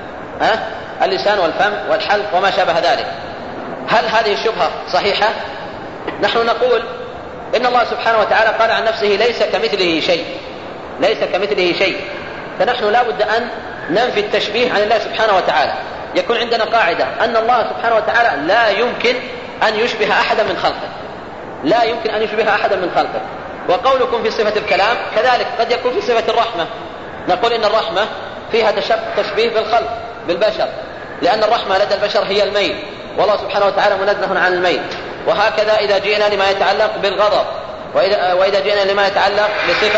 اللسان والفم والحلق وما شابه ذلك. هل هذه الشبهة صحيحة؟ نحن نقول إن الله سبحانه وتعالى قال عن نفسه ليس كمثله شيء، ليس كمثله شيء. فنحن لا بد أن ننفي التشبيه عن الله سبحانه وتعالى. يكون عندنا قاعدة أن الله سبحانه وتعالى لا يمكن أن يشبه أحدا من خلقه، لا يمكن أن يشبه أحدا من خلقه. وقولكم في صفة الكلام كذلك قد يكون في صفة الرحمة. نقول إن الرحمة فيها تشبيه بالخلق بالبشر، لأن الرحمة لدى البشر هي الميل، والله سبحانه وتعالى منزه عن الميل. وهكذا إذا جئنا لما يتعلق بالغضب، وإذا جئنا لما يتعلق بصفة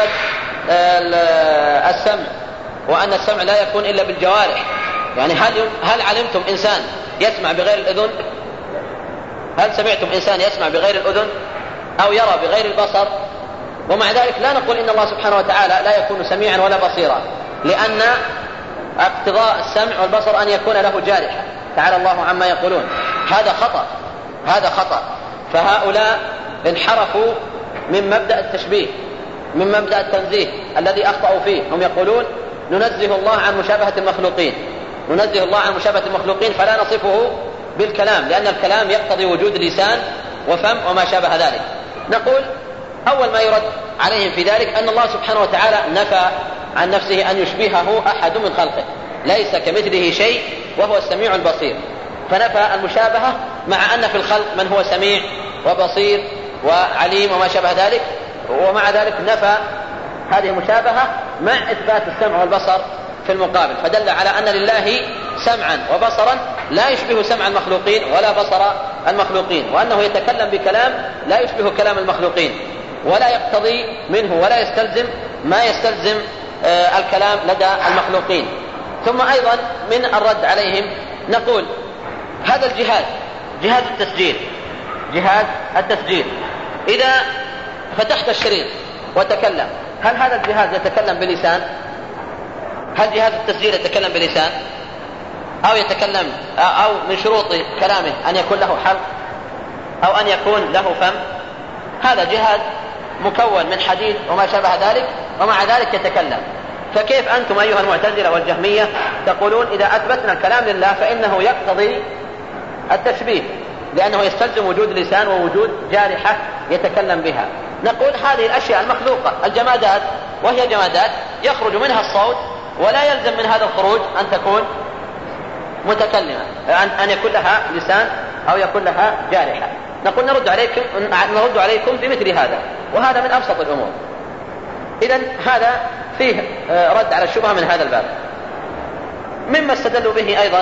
السمع، وأن السمع لا يكون إلا بالجوارح. يعني هل علمتم إنسان يسمع بغير الأذن؟ هل سمعتم إنسان يسمع بغير الأذن أو يرى بغير البصر؟ ومع ذلك لا نقول إن الله سبحانه وتعالى لا يكون سميعا ولا بصيرا، لأن اقتضاء السمع والبصر أن يكون له جارحة، تعالى الله عما يقولون. هذا خطأ، هذا خطأ. فهؤلاء انحرفوا من مبدأ التشبيه، من مبدأ التنزيه الذي أخطأوا فيه. هم يقولون ننزه الله عن مشابهة المخلوقين، ننزه الله عن مشابهة المخلوقين فلا نصفه بالكلام، لأن الكلام يقتضي وجود لسان وفم وما شابه ذلك. نقول أول ما يرد عليهم في ذلك أن الله سبحانه وتعالى نفى عن نفسه أن يشبهه أحد من خلقه، ليس كمثله شيء وهو السميع البصير. فنفى المشابهة، مع أن في الخلق من هو سميع وبصير وعليم وما شابه ذلك، ومع ذلك نفى هذه المشابهة مع إثبات السمع والبصر في المقابل. فدل على أن لله سمعا وبصرا لا يشبه سمع المخلوقين ولا بصر المخلوقين، وأنه يتكلم بكلام لا يشبه كلام المخلوقين، ولا يقتضي منه ولا يستلزم ما يستلزم الكلام لدى المخلوقين. ثم أيضا من الرد عليهم نقول هذا الجهاز، جهاز التسجيل، جهاز التسجيل إذا فتحت الشريط وتكلم، هل هذا الجهاز يتكلم بلسان؟ هل جهاز التسجيل يتكلم بلسان أو يتكلم، أو من شروط كلامه أن يكون له حلق أو أن يكون له فم؟ هذا جهاز مكون من حديد وما شابه ذلك، ومع ذلك يتكلم. فكيف أنتم أيها المعتزلة والجهمية تقولون إذا أثبتنا الكلام لله فإنه يقتضي التشبيه، لأنه يستلزم وجود لسان ووجود جارحة يتكلم بها؟ نقول هذه الأشياء المخلوقة الجمادات، وهي جمادات يخرج منها الصوت، ولا يلزم من هذا الخروج أن تكون متكلمة، أن يكون لها لسان أو يكون لها جارحة. نقول نرد عليكم بمثل هذا، وهذا من أبسط الأمور. إذن هذا فيه رد على الشبهة من هذا الباب. مما استدلوا به أيضا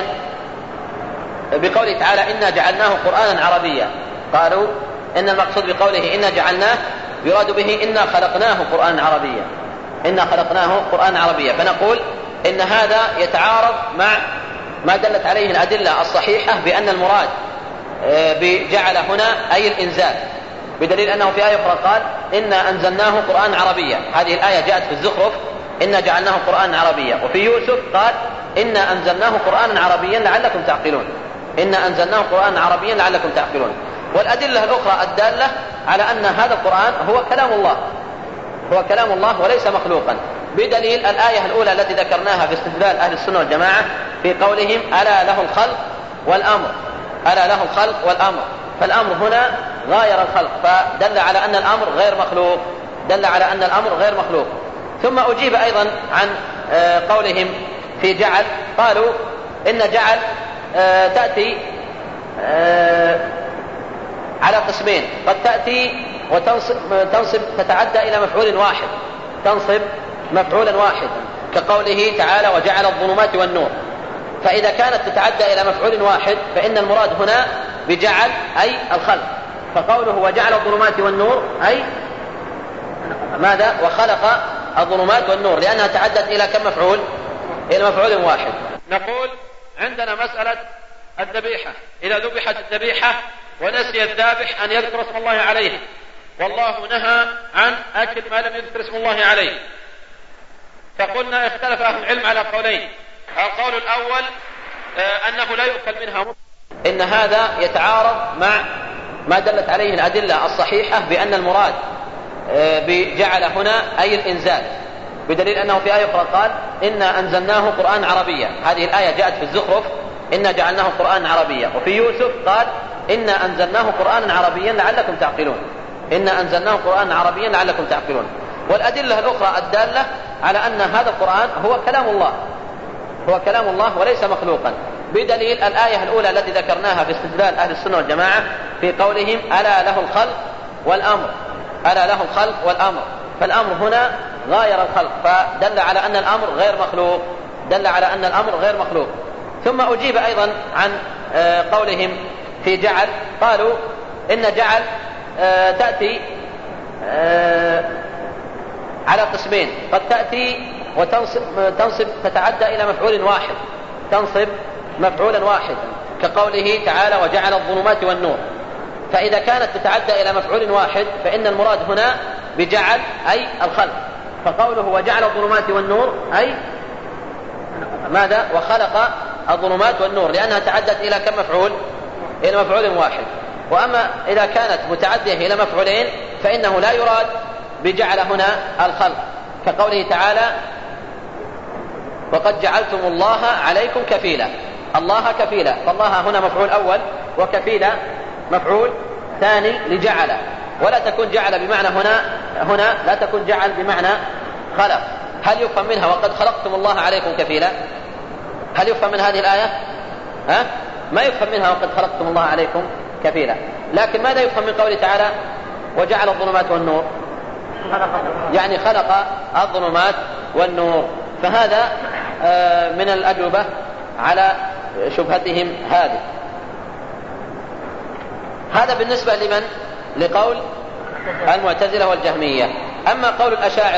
بقوله تعالى إنا جعلناه قرآنا عربيا، قالوا إن المقصود بقوله إنا جعلناه يراد به إنا خلقناه قرآنا عربيا، إنا خلقناه قرآنا عربيا. فنقول إن هذا يتعارض مع ما دلت عليه الأدلة الصحيحة بأن المراد بجعل هنا أي الإنزال، بدليل أنه في آية أخرى قال إنا أنزلناه قرآن عربيا. هذه الآية جاءت في الزخرف إنا جعلناه قرآن عربيا، وفي يوسف قال إنا أنزلناه قرآنا عربيا لعلكم تعقلون، إنا أنزلناه قرآنا عربيا لعلكم تعقلون. والأدلة الأخرى الدالة على أن هذا القرآن هو كلام الله، هو كلام الله وليس مخلوقا، بدليل الآية الأولى التي ذكرناها في استدلال أهل السنة والجماعة في قولهم ألا له الخلق والأمر، ألا له الخلق والأمر، فالأمر هنا غاير الخلق، فدل على أن الأمر غير مخلوق، دل على أن الأمر غير مخلوق. ثم أجيب أيضا عن قولهم في جعل، قالوا إن جعل تأتي على قسمين، قد تأتي وتنصب تتعدى إلى مفعول واحد، تنصب مفعولا واحد كقوله تعالى وجعل الظلمات والنور، فإذا كانت تتعدى إلى مفعول واحد فإن المراد هنا بجعل أي الخلق، فقوله وجعل الظلمات والنور أي ماذا؟ وخلق الظلمات والنور، لأنها تعدت إلى كم مفعول؟ إلى مفعول واحد. نقول عندنا مسألة الذبيحة، إذا ذبحت الذبيحة ونسي الذابح أن يذكر اسم الله عليه، والله نهى عن أكل ما لم يذكر اسم الله عليه، فقلنا اختلف أهل العلم على قولين. القول الأول أنه لا يؤكل منها مطلقا، إن هذا يتعارض مع ما دلت عليه الأدلة الصحيحة بأن المراد بجعل هنا أي الإنزال، بدليل أنه في آية أخرى قال إنا أنزلناه قرآن عربيا. هذه الآية جاءت في الزخرف إنا جعلناه قرآن عربيا، وفي يوسف قال إنا أنزلناه قرآنا عربيا لعلكم تعقلون، إنا أنزلناه قرآنا عربيا لعلكم تعقلون. والأدلة الأخرى الدالة على أن هذا القرآن هو كلام الله، هو كلام الله وليس مخلوقا، بدليل الآية الأولى التي ذكرناها في استدلال أهل السنة والجماعة في قولهم ألا له الخلق والأمر، ألا له الخلق والأمر، فالأمر هنا غاير الخلق، فدل على أن الأمر غير مخلوق، دل على أن الأمر غير مخلوق. ثم أجيب أيضا عن قولهم في جعل، قالوا إن جعل تأتي على قسمين، قد تأتي وتنصب تتعدى إلى مفعول واحد، تنصب مفعولا واحد كقوله تعالى وجعل الظلمات والنور، فإذا كانت تتعدى إلى مفعول واحد فإن المراد هنا بجعل أي الخلق، فقوله وجعل الظلمات والنور أي ماذا؟ وخلق الظلمات والنور، لأنها تعدت إلى كم مفعول؟ إلى مفعول واحد. وأما إذا كانت متعدية إلى مفعولين فإنه لا يراد بجعل هنا الخلق، كقوله تعالى وقد جعلتم الله عليكم كفيلا، الله كفيلا، فالله هنا مفعول أول وكفيلا مفعول ثاني لجعل، ولا تكون جعل بمعنى هنا لا تكون جعل بمعنى خلق. هل يفهم منها وقد خلقتم الله عليكم كفيلا؟ هل يفهم من هذه الآية؟ ما يفهم منها وقد خلقتم الله عليكم كفيلا. لكن ماذا يفهم من قوله تعالى وجعل الظلمات والنور؟ يعني خلق الظلمات والنور. فهذا من الأجوبة على شبهتهم هذه. هذا بالنسبة لمن؟ لقول المعتزلة والجهمية. أما قول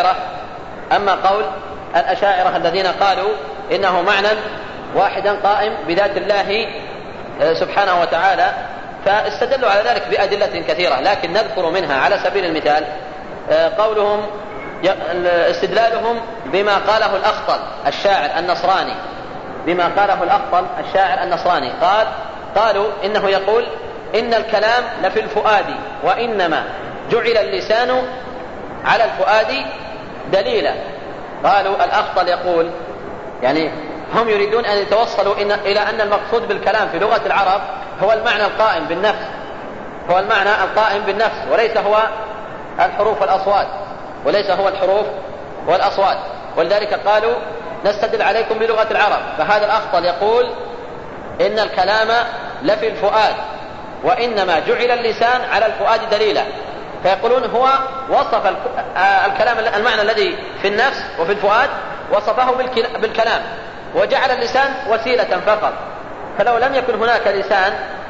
الأشاعرة الذين قالوا إنه معنى واحدا قائم بذات الله سبحانه وتعالى، فاستدلوا على ذلك بأدلة كثيرة، لكن نذكر منها على سبيل المثال قولهم استدلالهم بما قاله الأخطل الشاعر النصراني، بما قاله الأخطل الشاعر النصراني، قالوا إنه يقول إن الكلام لفي الفؤاد وإنما جعل اللسان على الفؤاد دليلا. قالوا الأخطل يقول، يعني هم يريدون أن يتوصلوا إلى أن المقصود بالكلام في لغة العرب هو المعنى القائم بالنفس، هو المعنى القائم بالنفس، وليس هو الحروف والأصوات، وليس هو الحروف والأصوات. ولذلك قالوا نستدل عليكم بلغة العرب. فهذا الأخطل يقول إن الكلام لفي الفؤاد وإنما جعل اللسان على الفؤاد دليلا، فيقولون هو وصف الكلام المعنى الذي في النفس وفي الفؤاد وصفه بالكلام، وجعل اللسان وسيلة فقط. فلو لم يكن هناك لسان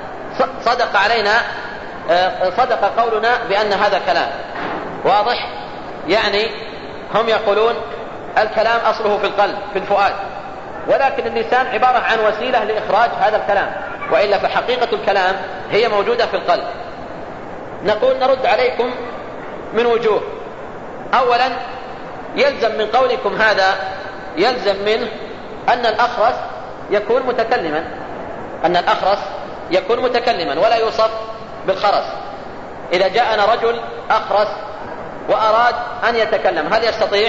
صدق قولنا بأن هذا كلام واضح. يعني هم يقولون الكلام أصله في القلب في الفؤاد، ولكن اللسان عبارة عن وسيلة لإخراج هذا الكلام، وإلا فحقيقة الكلام هي موجودة في القلب. نقول نرد عليكم من وجوه. أولا، يلزم من قولكم هذا يلزم منه أن الأخرس يكون متكلما، أن الأخرس يكون متكلما ولا يوصف بالخرس. إذا جاءنا رجل أخرس وأراد أن يتكلم هل يستطيع؟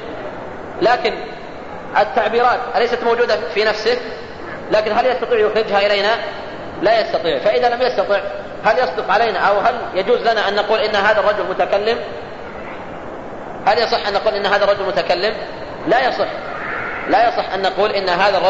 لكن التعبيرات أليست موجودة في نفسه، لكن هل يستطيع يخرجها إلينا؟ لا يستطيع. فإذا لم يستطع هل يصدق علينا أو هل يجوز لنا أن نقول إن هذا الرجل متكلم؟ هل يصح أن نقول إن هذا الرجل متكلم؟ لا يصح. لا يصح أن نقول إن هذا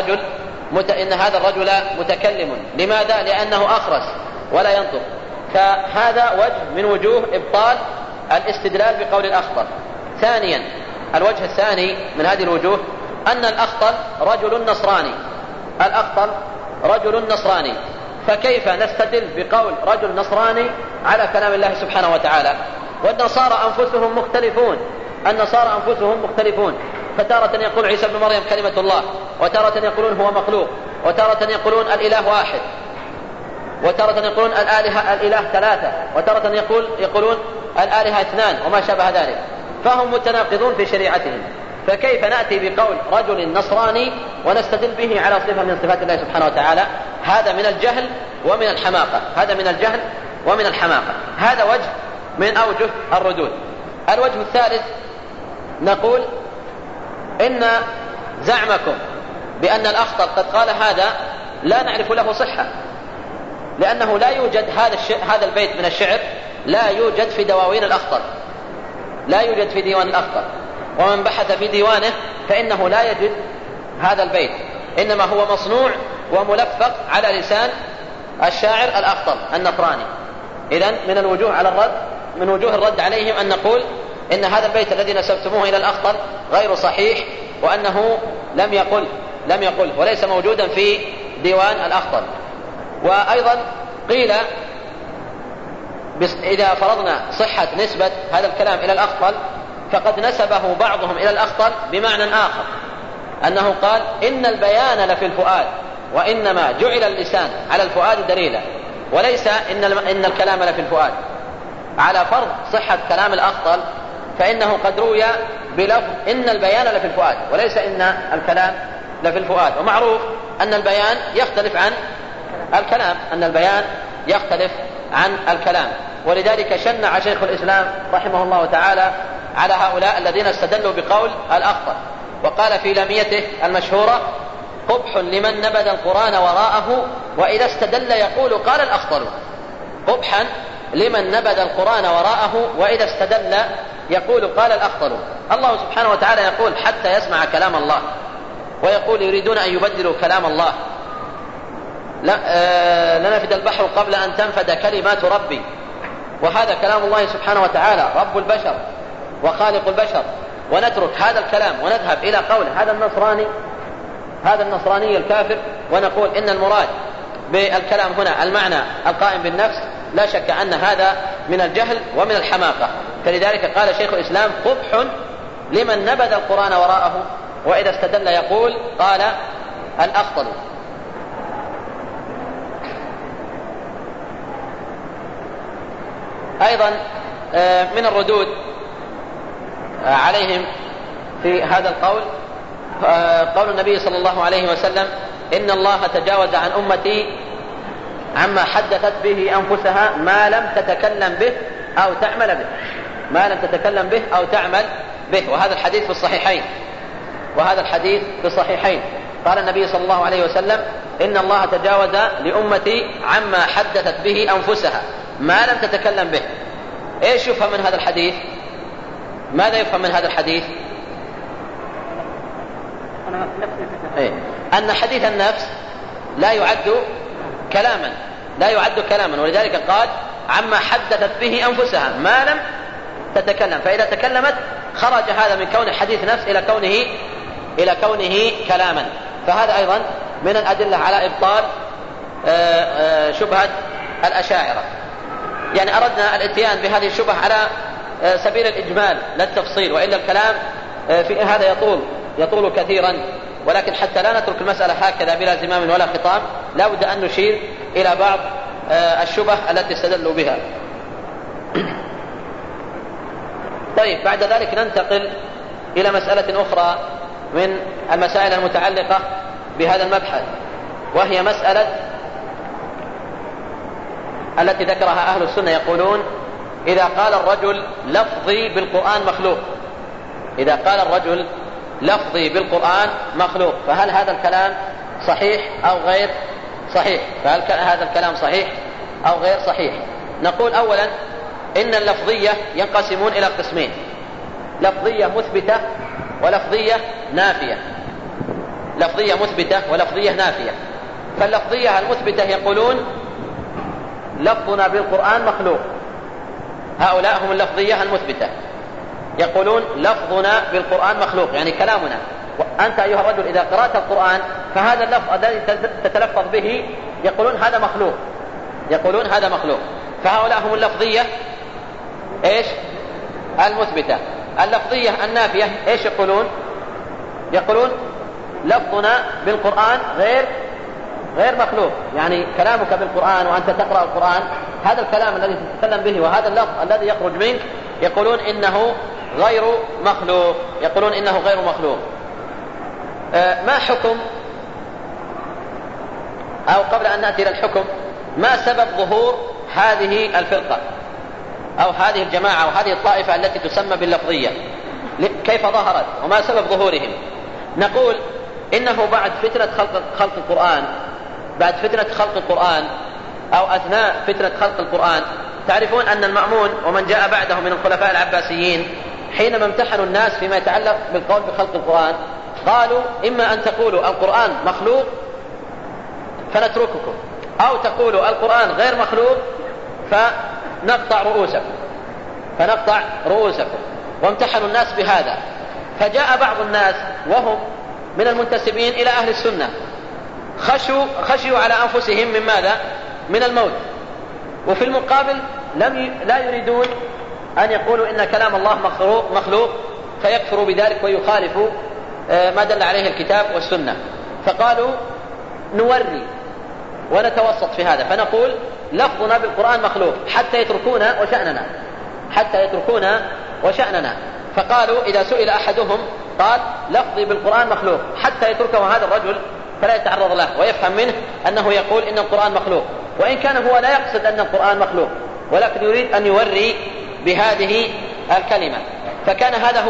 الرجل متكلم. لماذا؟ لأنه أخرس ولا ينطق. فهذا وجه من وجوه إبطال الاستدلال بقول الأخطل. ثانيا، الوجه الثاني من هذه الوجوه أن الأخطل رجل نصراني. الأخطل رجل نصراني، فكيف نستدل بقول رجل نصراني على كلام الله سبحانه وتعالى؟ والنصارى أنفسهم مختلفون. النصارى أنفسهم مختلفون، فتارة يقول عيسى ابن مريم كلمة الله، وتارة يقولون هو مخلوق، وتارة يقولون الإله واحد، وتارة يقولون الإله ثلاثة، وتارة يقولون الآلهة اثنان وما شابه ذلك. فهم متناقضون في شريعتهم. فكيف نأتي بقول رجل نصراني ونستدل به على صفة من صفات الله سبحانه وتعالى؟ هذا من الجهل ومن الحماقة. هذا من الجهل ومن الحماقة. هذا وجه من أوجه الردود. الوجه الثالث، نقول إن زعمكم بأن الأخطل قد قال هذا لا نعرف له صحة، لأنه لا يوجد هذا البيت من الشعر، لا يوجد في دواوين الأخطل، لا يوجد في ديوان الأخطل. ومن بحث في ديوانه فإنه لا يجد هذا البيت، إنما هو مصنوع وملفق على لسان الشاعر الأخطل النصراني. إذن من وجوه الرد عليهم أن نقول إن هذا البيت الذي نسبتموه إلى الأخطل غير صحيح، وأنه لم يقل وليس موجودا في ديوان الأخطل. وأيضا قيل إذا فرضنا صحة نسبة هذا الكلام إلى الأخطل فقد نسبه بعضهم إلى الأخطل بمعنى آخر، أنه قال إن البيان لفي الفؤاد، وإنما جعل اللسان على الفؤاد دليلا، وليس إن الكلام لفي الفؤاد. على فرض صحة كلام الأخطل فإنه قد روي بلفظ إن البيان لفي الفؤاد، وليس إن الكلام لفي الفؤاد. ومعروف أن البيان يختلف عن الكلام، الكلام. ولذلك شنع شيخ الإسلام رحمه الله تعالى على هؤلاء الذين استدلوا بقول الأخطل، وقال في لاميته المشهورة: قبح لمن نبذ القرآن وراءه وإذا استدل يقول قال الأخطل. قبحا لمن نبذ القرآن وراءه وإذا استدل يقول قال الأخطل. الله سبحانه وتعالى يقول حتى يسمع كلام الله، ويقول يريدون أن يبدلوا كلام الله. لنفد البحر قبل أن تنفد كلمات ربي. وهذا كلام الله سبحانه وتعالى رب البشر وخالق البشر، ونترك هذا الكلام ونذهب إلى قول هذا النصراني الكافر، ونقول إن المراد بالكلام هنا المعنى القائم بالنفس. لا شك أن هذا من الجهل ومن الحماقة. فلذلك قال شيخ الإسلام: قبح لمن نبذ القرآن وراءه وإذا استدل يقول قال الأخطل. أيضا من الردود عليهم في هذا القول قول النبي صلى الله عليه وسلم: إن الله تجاوز عن أمتي عما حدثت به أنفسها ما لم تتكلم به أو تعمل به. وهذا الحديث في الصحيحين. قال النبي صلى الله عليه وسلم: إن الله تجاوز لأمتي عما حدثت به أنفسها ما لم تتكلم به. إيش يفهم من هذا الحديث؟ ماذا يفهم من هذا الحديث؟ أن حديث النفس لا يعد كلاما، ولذلك قال عما حدثت به أنفسها ما لم تتكلم. فإذا تكلمت خرج هذا من كون حديث نفس إلى كونه كلاما. فهذا أيضا من الأدلة على إبطال شبهة الأشاعرة. يعني أردنا الاتيان بهذه الشبهة على سبيل الإجمال لا التفصيل، وإلا الكلام في هذا يطول كثيرا ولكن حتى لا نترك المسألة هكذا بلا زمام ولا خطام لا بد أن نشير إلى بعض الشبه التي استدلوا بها. طيب، بعد ذلك ننتقل إلى مسألة أخرى من المسائل المتعلقة بهذا المبحث، وهي مسألة التي ذكرها أهل السنة. يقولون إذا قال الرجل لفظي بالقرآن مخلوق، إذا قال الرجل لفظي بالقرآن مخلوق، فهل هذا الكلام صحيح أو غير صحيح؟ فهل هذا الكلام صحيح أو غير صحيح؟ نقول أولا إن اللفظية ينقسمون إلى قسمين: لفظية مثبتة ولفظية نافية. لفظية مثبتة ولفظية نافية. فاللفظية المثبتة يقولون لفظنا بالقرآن مخلوق، هؤلاء هم اللفظية المثبتة، يقولون لفظنا بالقرآن مخلوق، يعني كلامنا أنت أيها الرجل إذا قرأت القرآن فهذا اللفظ الذي تتلفظ به يقولون هذا مخلوق، يقولون هذا مخلوق. فهؤلاء هم اللفظية إيش؟ المثبتة. اللفظية النافية إيش يقولون؟ يقولون لفظنا بالقرآن غير مخلوق، يعني كلامك بالقرآن وأنت تقرأ القرآن هذا الكلام الذي تتكلم به وهذا اللفظ الذي يخرج منك يقولون إنه غير مخلوق، يقولون إنه غير مخلوق. ما حكم، أو قبل أن نأتي إلى الحكم، ما سبب ظهور هذه الفرقة أو هذه الجماعة أو هذه الطائفة التي تسمى باللفظية؟ كيف ظهرت وما سبب ظهورهم؟ نقول إنه بعد فترة خلق القرآن، بعد فترة خلق القرآن أو أثناء فترة خلق القرآن، تعرفون أن المأمون ومن جاء بعده من الخلفاء العباسيين حينما امتحنوا الناس فيما يتعلق بالقول بخلق القرآن قالوا إما أن تقولوا القرآن مخلوق فنترككم، أو تقولوا القرآن غير مخلوق فنقطع رؤوسكم، وامتحنوا الناس بهذا. فجاء بعض الناس وهم من المنتسبين إلى أهل السنة خشوا على أنفسهم من ماذا؟ من الموت، وفي المقابل لا يريدون أن يقولوا إن كلام الله مخلوق فيكفروا بذلك ويخالفوا ما دل عليه الكتاب والسنة. فقالوا نوري ونتوسط في هذا، فنقول لفظنا بالقرآن مخلوق حتى يتركونا وشأننا. فقالوا إذا سئل أحدهم قال لفظي بالقرآن مخلوق حتى يتركه هذا الرجل فلا يتعرض له ويفهم منه أنه يقول إن القرآن مخلوق، وإن كان هو لا يقصد أن القرآن مخلوق ولكن يريد أن يوري بهذه الكلمة. فكان هذا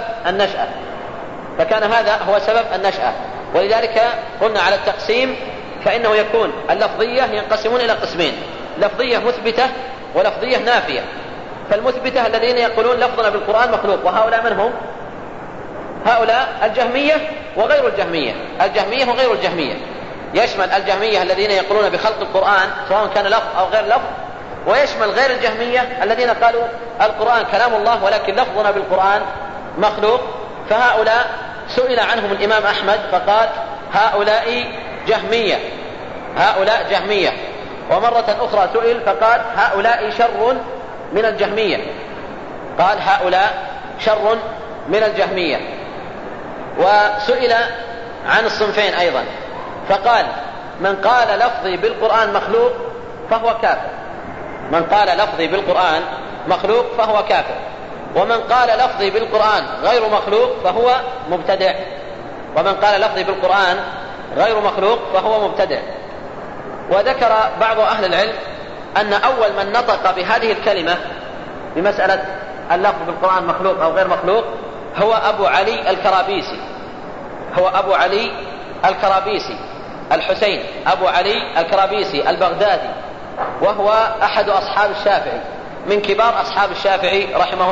هو سبب النشأة. ولذلك قلنا على التقسيم فإنه يكون اللفظية ينقسمون إلى قسمين: لفظية مثبتة ولفظية نافية. فالمثبتة الذين يقولون لفظنا بالقرآن مخلوق، وهؤلاء من هم؟ هؤلاء الجهمية وغير الجهمية، الجهمية وغير الجهمية، يشمل الجهمية الذين يقولون بخلق القرآن سواء كان لفظ أو غير لفظ، ويشمل غير الجهمية الذين قالوا القرآن كلام الله ولكن لفظنا بالقرآن مخلوق. فهؤلاء سئل عنهم الإمام أحمد فقال هؤلاء جهمية، ومرة أخرى سئل فقال هؤلاء شر من الجهمية، قال هؤلاء شر من الجهمية. وسئل عن الصنفين أيضا فقال من قال لفظي بالقرآن مخلوق فهو كافر، من قال لفظي بالقرآن مخلوق فهو كافر، ومن قال لفظي بالقرآن غير مخلوق فهو مبتدع، ومن قال لفظي بالقرآن غير مخلوق فهو مبتدع. وذكر بعض أهل العلم أن أول من نطق بهذه الكلمة بمسألة اللفظ بالقرآن مخلوق أو غير مخلوق هو أبو علي الكرابيسي، الحسين أبو علي الكرابيسي البغدادي، وهو أحد أصحاب الشافعي، من كبار أصحاب الشافعي رحمه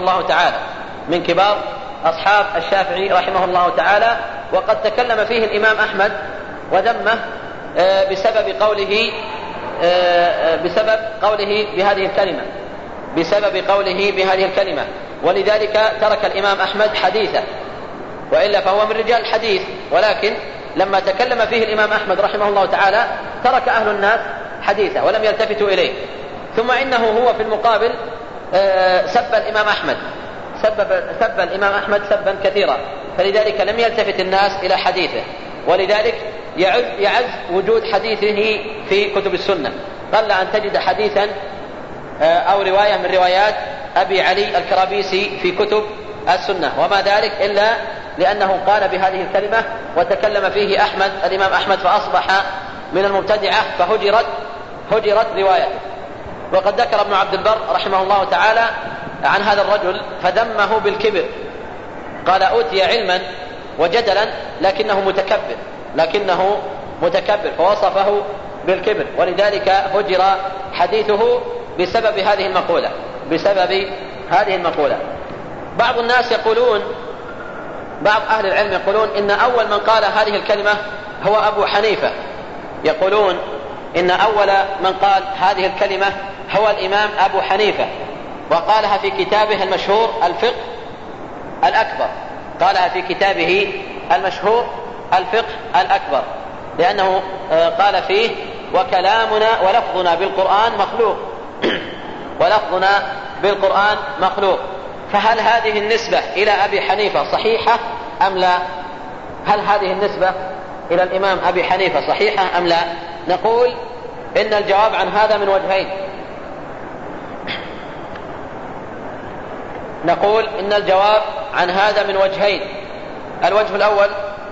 الله تعالى، وقد تكلم فيه الإمام أحمد وذمه بسبب قوله بهذه الكلمة، ولذلك ترك الإمام أحمد حديثه، وإلا فهو من رجال الحديث، ولكن لما تكلم فيه الإمام أحمد رحمه الله تعالى ترك أهل الناس حديثه ولم يلتفتوا إليه. ثم إنه هو في المقابل سب الإمام أحمد سبا كثيرا، فلذلك لم يلتفت الناس إلى حديثه، ولذلك يعز وجود حديثه في كتب السنة. قل أن تجد حديثا أو رواية من روايات أبي علي الكرابيسي في كتب السنة، وما ذلك إلا لأنه قال بهذه الكلمة وتكلم فيه الإمام أحمد فأصبح من المبتدعة فهجرت روايته. وقد ذكر ابن عبد البر رحمه الله تعالى عن هذا الرجل فذمه بالكبر، قال أوتي علما وجدلا لكنه متكبر فوصفه بالكبر، ولذلك هجر حديثه بسبب هذه المقولة. بعض الناس يقولون، بعض أهل العلم يقولون إن أول من قال هذه الكلمة هو أبو حنيفة، يقولون إن أول من قال هذه الكلمة هو الإمام أبو حنيفة، وقالها في كتابه المشهور الفقه الأكبر، قالها في كتابه المشهور الفقه الأكبر، لأنه قال فيه وكلامنا ولفظنا بالقرآن مخلوق ولفظنا بالقرآن مخلوق. فهل هذه النسبة إلى أبي حنيفة صحيحة أم لا؟ هل هذه النسبة إلى الإمام أبي حنيفة صحيحة أم لا؟ نقول إن الجواب عن هذا من وجهين. نقول إن الجواب عن هذا من وجهين. الوجه الأول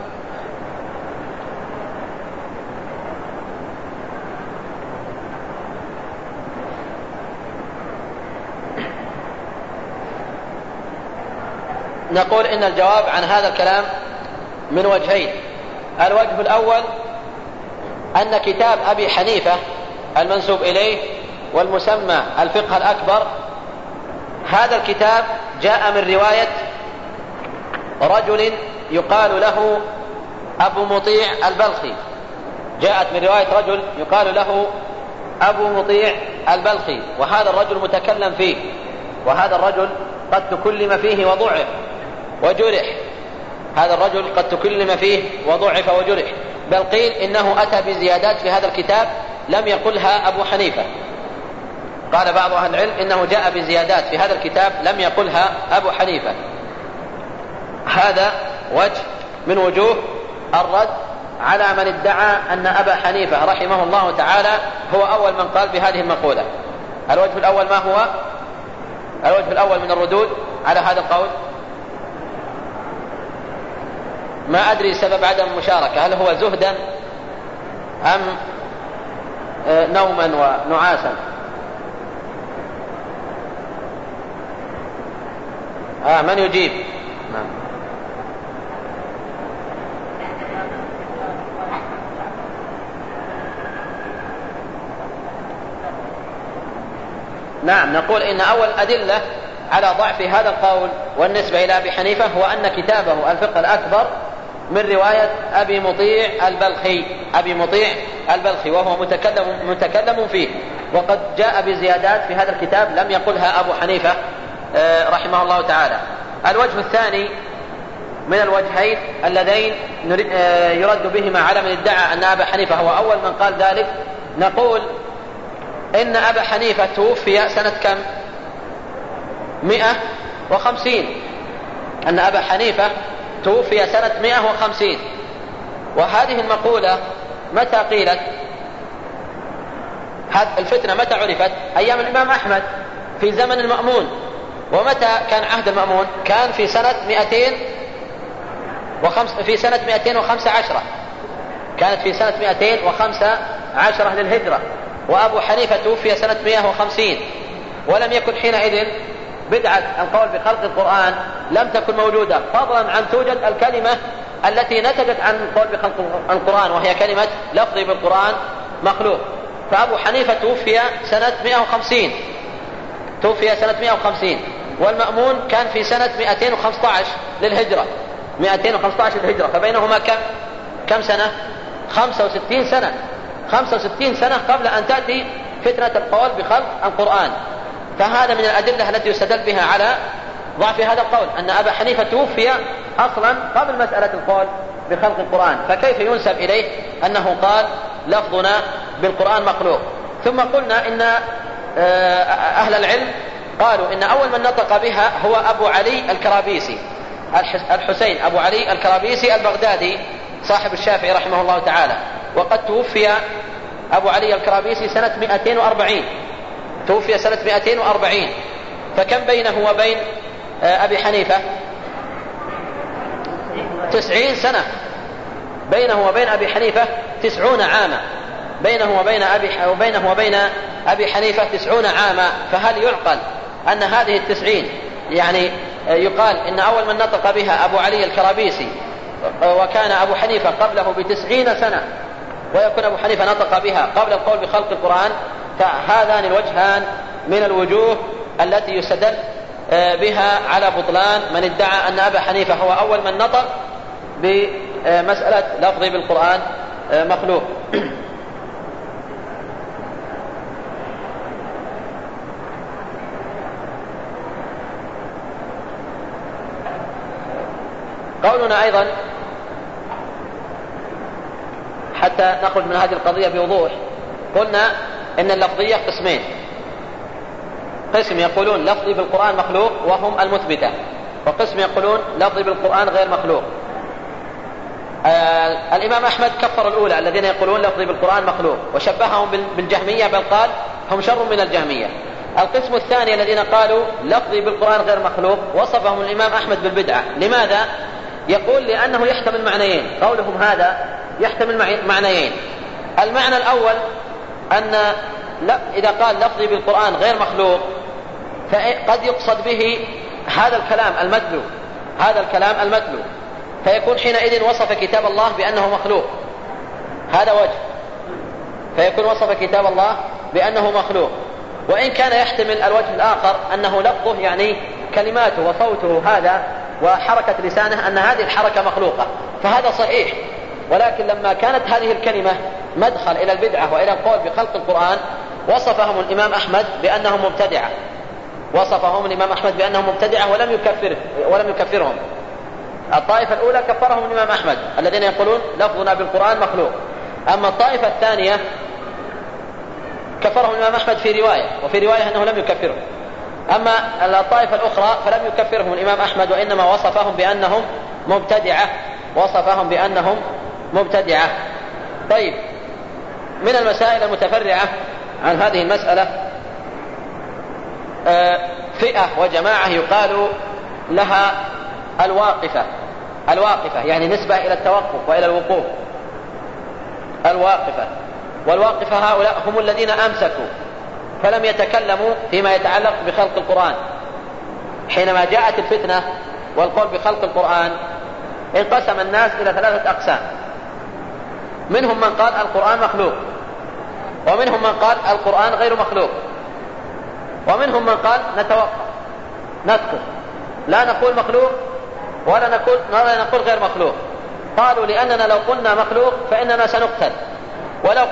نقول إن الجواب عن هذا الكلام من وجهين. الوجه الأول أن كتاب أبي حنيفة المنسوب إليه والمسمى الفقه الأكبر، هذا الكتاب جاء من رواية رجل يقال له أبو مطيع البلخي، جاءت من رواية رجل يقال له أبو مطيع البلخي، وهذا الرجل متكلم فيه، وهذا الرجل قد تكلم فيه وضعف وجرح، هذا الرجل قد تكلم فيه وضعف وجرح، بل قيل إنه أتى بزيادات في هذا الكتاب لم يقلها أبو حنيفة. قال بعض أهل العلم إنه جاء بزيادات في هذا الكتاب لم يقلها أبو حنيفة. هذا وجه من وجوه الرد على من ادعى أن أبا حنيفة رحمه الله تعالى هو أول من قال بهذه المقولة. الوجه الأول ما هو؟ الوجه الأول من الردود على هذا القول، ما أدري سبب عدم المشاركة، هل هو زهدا أم نوما ونعاسا؟ من يجيب؟ نعم، نقول إن أول أدلة على ضعف هذا القول والنسبة إلى أبي حنيفة هو أن كتابه الفقه الأكبر من رواية أبي مطيع البلخي وهو متكلم فيه، وقد جاء بزيادات في هذا الكتاب لم يقلها أبو حنيفة رحمه الله تعالى. الوجه الثاني من الوجهين اللذين يرد بهما على من ادعى أن أبا حنيفة هو أول من قال ذلك، نقول إن أبا حنيفة توفي سنة كم؟ 150. أن أبا حنيفة توفي سنة 150. وهذه المقولة متى قيلت؟ الفتنة متى عرفت؟ أيام الإمام أحمد في زمن المأمون. ومتى كان عهد المأمون؟ كان في سنة 215. كانت في سنة 215 للهجرة، وأبو حنيفة توفي سنة 150. ولم يكن حينئذ بدعة القول بخلق القرآن لم تكن موجودة، فضلا عن توجد الكلمة التي نتجت عن القول بخلق القرآن، وهي كلمة لفظي بالقرآن مخلوق. فأبو حنيفة توفي سنة 150، والمأمون كان في سنة 215 للهجرة، فبينهما كم سنة؟ 65 سنة قبل أن تأتي فتنة القول بخلق القرآن. فهذا من الأدلة التي يستدل بها على ضعف هذا القول، أن أبا حنيفة توفي أصلا قبل مسألة القول بخلق القرآن، فكيف ينسب إليه أنه قال لفظنا بالقرآن مخلوق؟ ثم قلنا إن أهل العلم قالوا إن أول من نطق بها هو أبو علي الكرابيسي، الحسين أبو علي الكرابيسي البغدادي، صاحب الشافعي رحمه الله تعالى، وقد توفي أبو علي الكرابيسي سنة 240، توفي سنة 240، فكم بينه وبين أبي حنيفة؟ 90 سنة، بينه وبين أبي حنيفة 90 عاما، بينه وبين أبي حنيفة 90 عاما. فهل يعقل أن هذه 90 يعني يقال إن أول من نطق بها أبو علي الكرابيسي وكان أبو حنيفة قبله ب90 سنة، ويكون أبو حنيفة نطق بها قبل القول بخلق القرآن؟ فهذان الوجهان من الوجوه التي يستدل بها على بطلان من ادعى أن أبا حنيفة هو أول من نطق بمسألة لفظي بالقرآن مخلوق. قولنا أيضا حتى نخرج من هذه القضية بوضوح، قلنا إن اللفظية قسمين، قسم يقولون لفظي بالقرآن مخلوق وهم المثبتة، وقسم يقولون لفظي بالقرآن غير مخلوق. الإمام أحمد كفر الأولى الذين يقولون لفظي بالقرآن مخلوق وشبههم بالجهمية، بل قال هم شر من الجهمية. القسم الثاني الذين قالوا لفظي بالقرآن غير مخلوق وصفهم الإمام أحمد بالبدعة. لماذا؟ يقول لأنه يحتمل معنيين، قولهم هذا يحتمل معنيين. المعنى الأول أن إذا قال لفظي بالقرآن غير مخلوق فقد يقصد به هذا الكلام المتلو، فيكون حينئذ وصف كتاب الله بأنه مخلوق، هذا وجه، فيكون وصف كتاب الله بأنه مخلوق. وإن كان يحتمل الوجه الآخر أنه لفظه يعني كلماته وصوته هذا وحركة لسانه أن هذه الحركة مخلوقة، فهذا صحيح. ولكن لما كانت هذه الكلمة مدخل إلى البدعة وإلى القول بخلق القرآن وصفهم الإمام أحمد بأنهم مبتدعة، وصفهم الإمام أحمد بأنهم مبتدعة ولم يكفرهم. الطائفة الأولى كفرهم الإمام أحمد الذين يقولون لفظنا بالقرآن مخلوق. أما الطائفة الثانية كفرهم الإمام أحمد في رواية، وفي رواية أنه لم يكفرهم. أما الطائفة الأخرى فلم يكفرهم الإمام أحمد، وإنما وصفهم بأنهم مبتدعة. طيب، من المسائل المتفرعة عن هذه المسألة فئة وجماعة يقال لها الواقفة يعني نسبة إلى التوقف وإلى الوقوف. والواقفة هؤلاء هم الذين أمسكوا فلم يتكلموا فيما يتعلق بخلق القرآن. حينما جاءت الفتنة والقول بخلق القرآن انقسم الناس إلى 3 أقسام، منهم من قال القرآن مخلوق، ومنهم من قال القرآن غير مخلوق، ومنهم من قال نسكت لا نقول مخلوق ولا نقول غير مخلوق. قالوا لأننا لو قلنا مخلوق فإننا سنقتل، ولو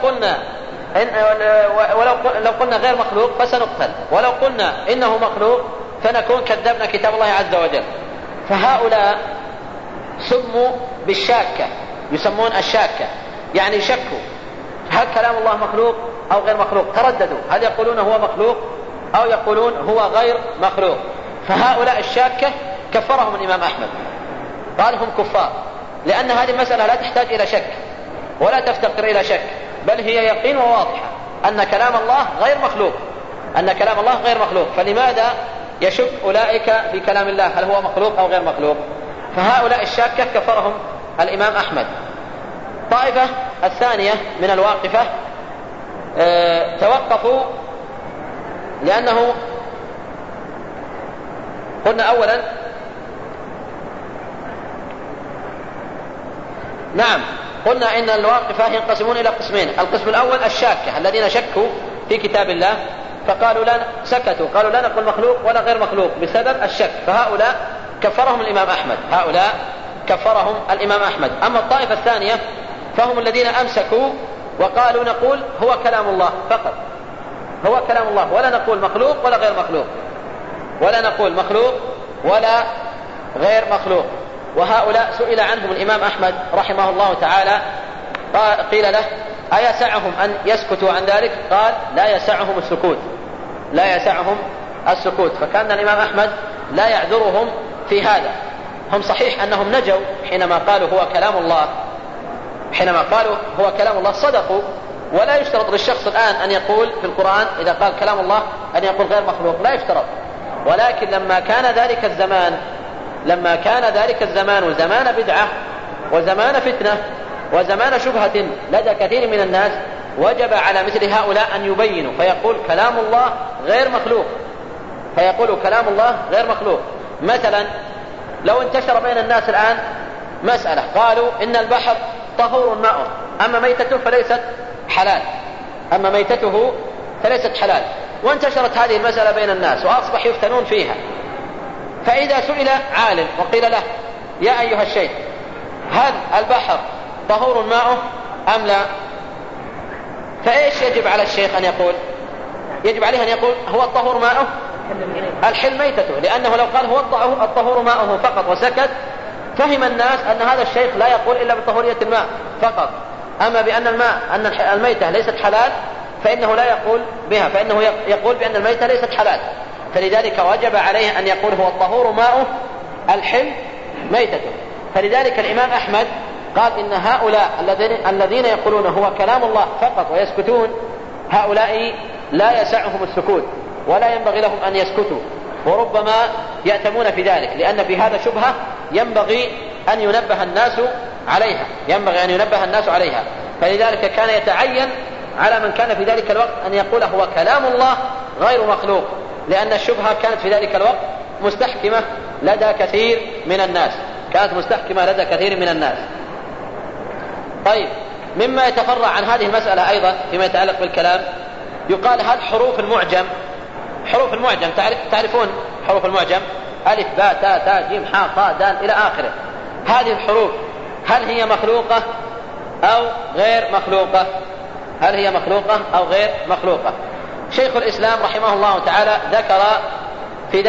قلنا غير مخلوق فسنقتل، ولو قلنا إنه مخلوق فنكون كذبنا كتاب الله عز وجل. فهؤلاء سموا بالشاكة، يسمون الشاكة، يعني شكوا هل كلام الله مخلوق أو غير مخلوق، ترددوا هل يقولون هو مخلوق أو يقولون هو غير مخلوق. فهؤلاء الشاكة كفرهم الإمام أحمد، قال هم كفار، لأن هذه المسألة لا تحتاج إلى شك ولا تفتقر إلى شك، بل هي يقين وواضحة أن كلام الله غير مخلوق، فلماذا يشك أولئك بكلام الله هل هو مخلوق أو غير مخلوق؟ فهؤلاء الشاكة كفرهم الإمام أحمد. الطائفة الثانية من الواقفة توقفوا لأنه قلنا أولا قلنا إن الواقفة ينقسمون إلى قسمين. القسم الأول الشاكة الذين شكوا في كتاب الله فقالوا قالوا لا نقول مخلوق ولا غير مخلوق بسبب الشك، فهؤلاء كفرهم الإمام أحمد. أما الطائفة الثانية فهم الذين أمسكوا وقالوا نقول هو كلام الله فقط، هو كلام الله، ولا نقول مخلوق ولا غير مخلوق، ولا غير مخلوق. وهؤلاء سئل عنهم الإمام أحمد رحمه الله تعالى، قيل له أيسعهم أن يسكتوا عن ذلك؟ قال لا يسعهم السكوت. فكان الإمام أحمد لا يعذرهم في هذا. هم صحيح أنهم نجوا حينما قالوا هو كلام الله، حينما قالوا هو كلام الله صدقوا، ولا يشترط للشخص الآن أن يقول في القرآن إذا قال كلام الله أن يقول غير مخلوق، لا يشترط. ولكن لما كان ذلك الزمان وزمان بدعة وزمان فتنة وزمان شبهة لدى كثير من الناس، وجب على مثل هؤلاء أن يبينوا فيقول كلام الله غير مخلوق، مثلا لو انتشر بين الناس الآن مسألة قالوا إن البحر طهور ماؤه أما ميتته فليست حلال، وانتشرت هذه المسألة بين الناس وأصبح يفتنون فيها. فإذا سئل عالم وقيل له يا أيها الشيخ هل البحر طهور ماؤه أم لا، فإيش يجب على الشيخ أن يقول؟ يجب عليه أن يقول هو الطهور ماؤه الحل ميتته، لأنه لو قال هو الطهور ماؤه فقط وسكت فهم الناس أن هذا الشيخ لا يقول إلا بطهورية الماء فقط، أما بأن الميتة ليست حلال فإنه لا يقول بها، فإنه يقول بأن الميتة ليست حلال. فلذلك وجب عليه أن يقول هو الطهور ماؤه الحل ميتته. فلذلك الإمام أحمد قال إن هؤلاء الذين يقولون هو كلام الله فقط ويسكتون، هؤلاء لا يسعهم السكوت ولا ينبغي لهم أن يسكتوا، وربما يأتمون في ذلك، لأن في هذا شبهة ينبغي أن ينبه الناس عليها. فلذلك كان يتعين على من كان في ذلك الوقت أن يقول هو كلام الله غير مخلوق، لأن الشبهة كانت في ذلك الوقت مستحكمة لدى كثير من الناس. طيب، مما يتفرع عن هذه المسألة أيضا فيما يتعلق بالكلام، يقال هل حروف المعجم تعرفون حروف المعجم ألف باء تاء ثاء جيم حاء خاء دال إلى آخره، هذه الحروف هل هي مخلوقة أو غير مخلوقة؟ شيخ الإسلام رحمه الله تعالى ذكر في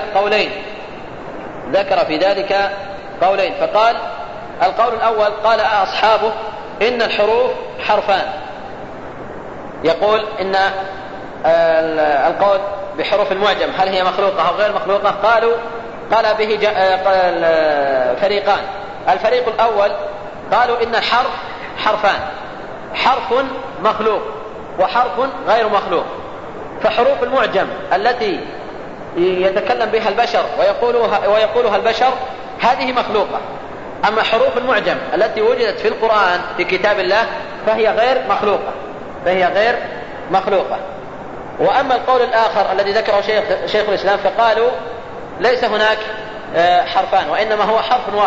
ذلك قولين، فقال القول الأول قال أصحابه إن الحروف حرفان، يقول إن القول بحروف المعجم هل هي مخلوقة أو غير مخلوقة، قال به فريقان. الفريق الأول قالوا إن الحرف حرفان، حرف مخلوق وحرف غير مخلوق. فحروف المعجم التي يتكلم بها البشر ويقولها البشر هذه مخلوقة، أما حروف المعجم التي وجدت في القرآن في كتاب الله فهي غير مخلوقة. وأما القول الآخر الذي ذكره شيخ الإسلام فقالوا ليس هناك حرفان، وإنما هو